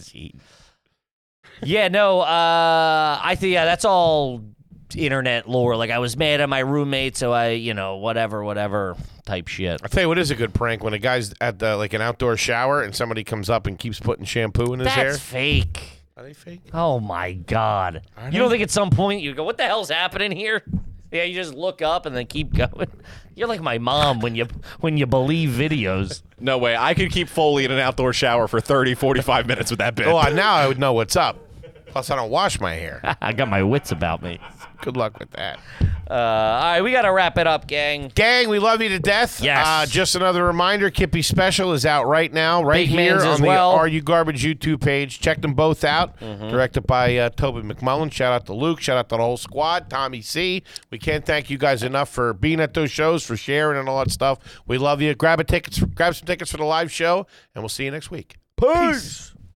yeah, no, uh, I think, yeah, that's all internet lore. Like, I was mad at my roommate, so I, you know, whatever, whatever type shit. I'll tell you what is a good prank when a guy's at the like an outdoor shower and somebody comes up and keeps putting shampoo in his That's hair. fake. Are they fake? Oh, my God. Are You they? don't think at some point you go, what the hell's happening here? Yeah, you just look up and then keep going. You're like my mom when you when you believe videos. No way. I could keep Foley in an outdoor shower for thirty, forty-five minutes with that bit. Oh, now I would know what's up. Plus, I don't wash my hair. I got my wits about me. Good luck with that. Uh, all right, we got to wrap it up, gang. Gang, we love you to death. Yes. Uh, just another reminder, Kippy Special is out right now, right Big here Man's on as the well. Are You Garbage YouTube page. Check them both out. Mm-hmm. Directed by uh, Toby McMullen. Shout out to Luke. Shout out to the whole squad. Tommy C. We can't thank you guys enough for being at those shows, for sharing and all that stuff. We love you. Grab a tickets, grab some tickets for the live show, and we'll see you next week. Peace.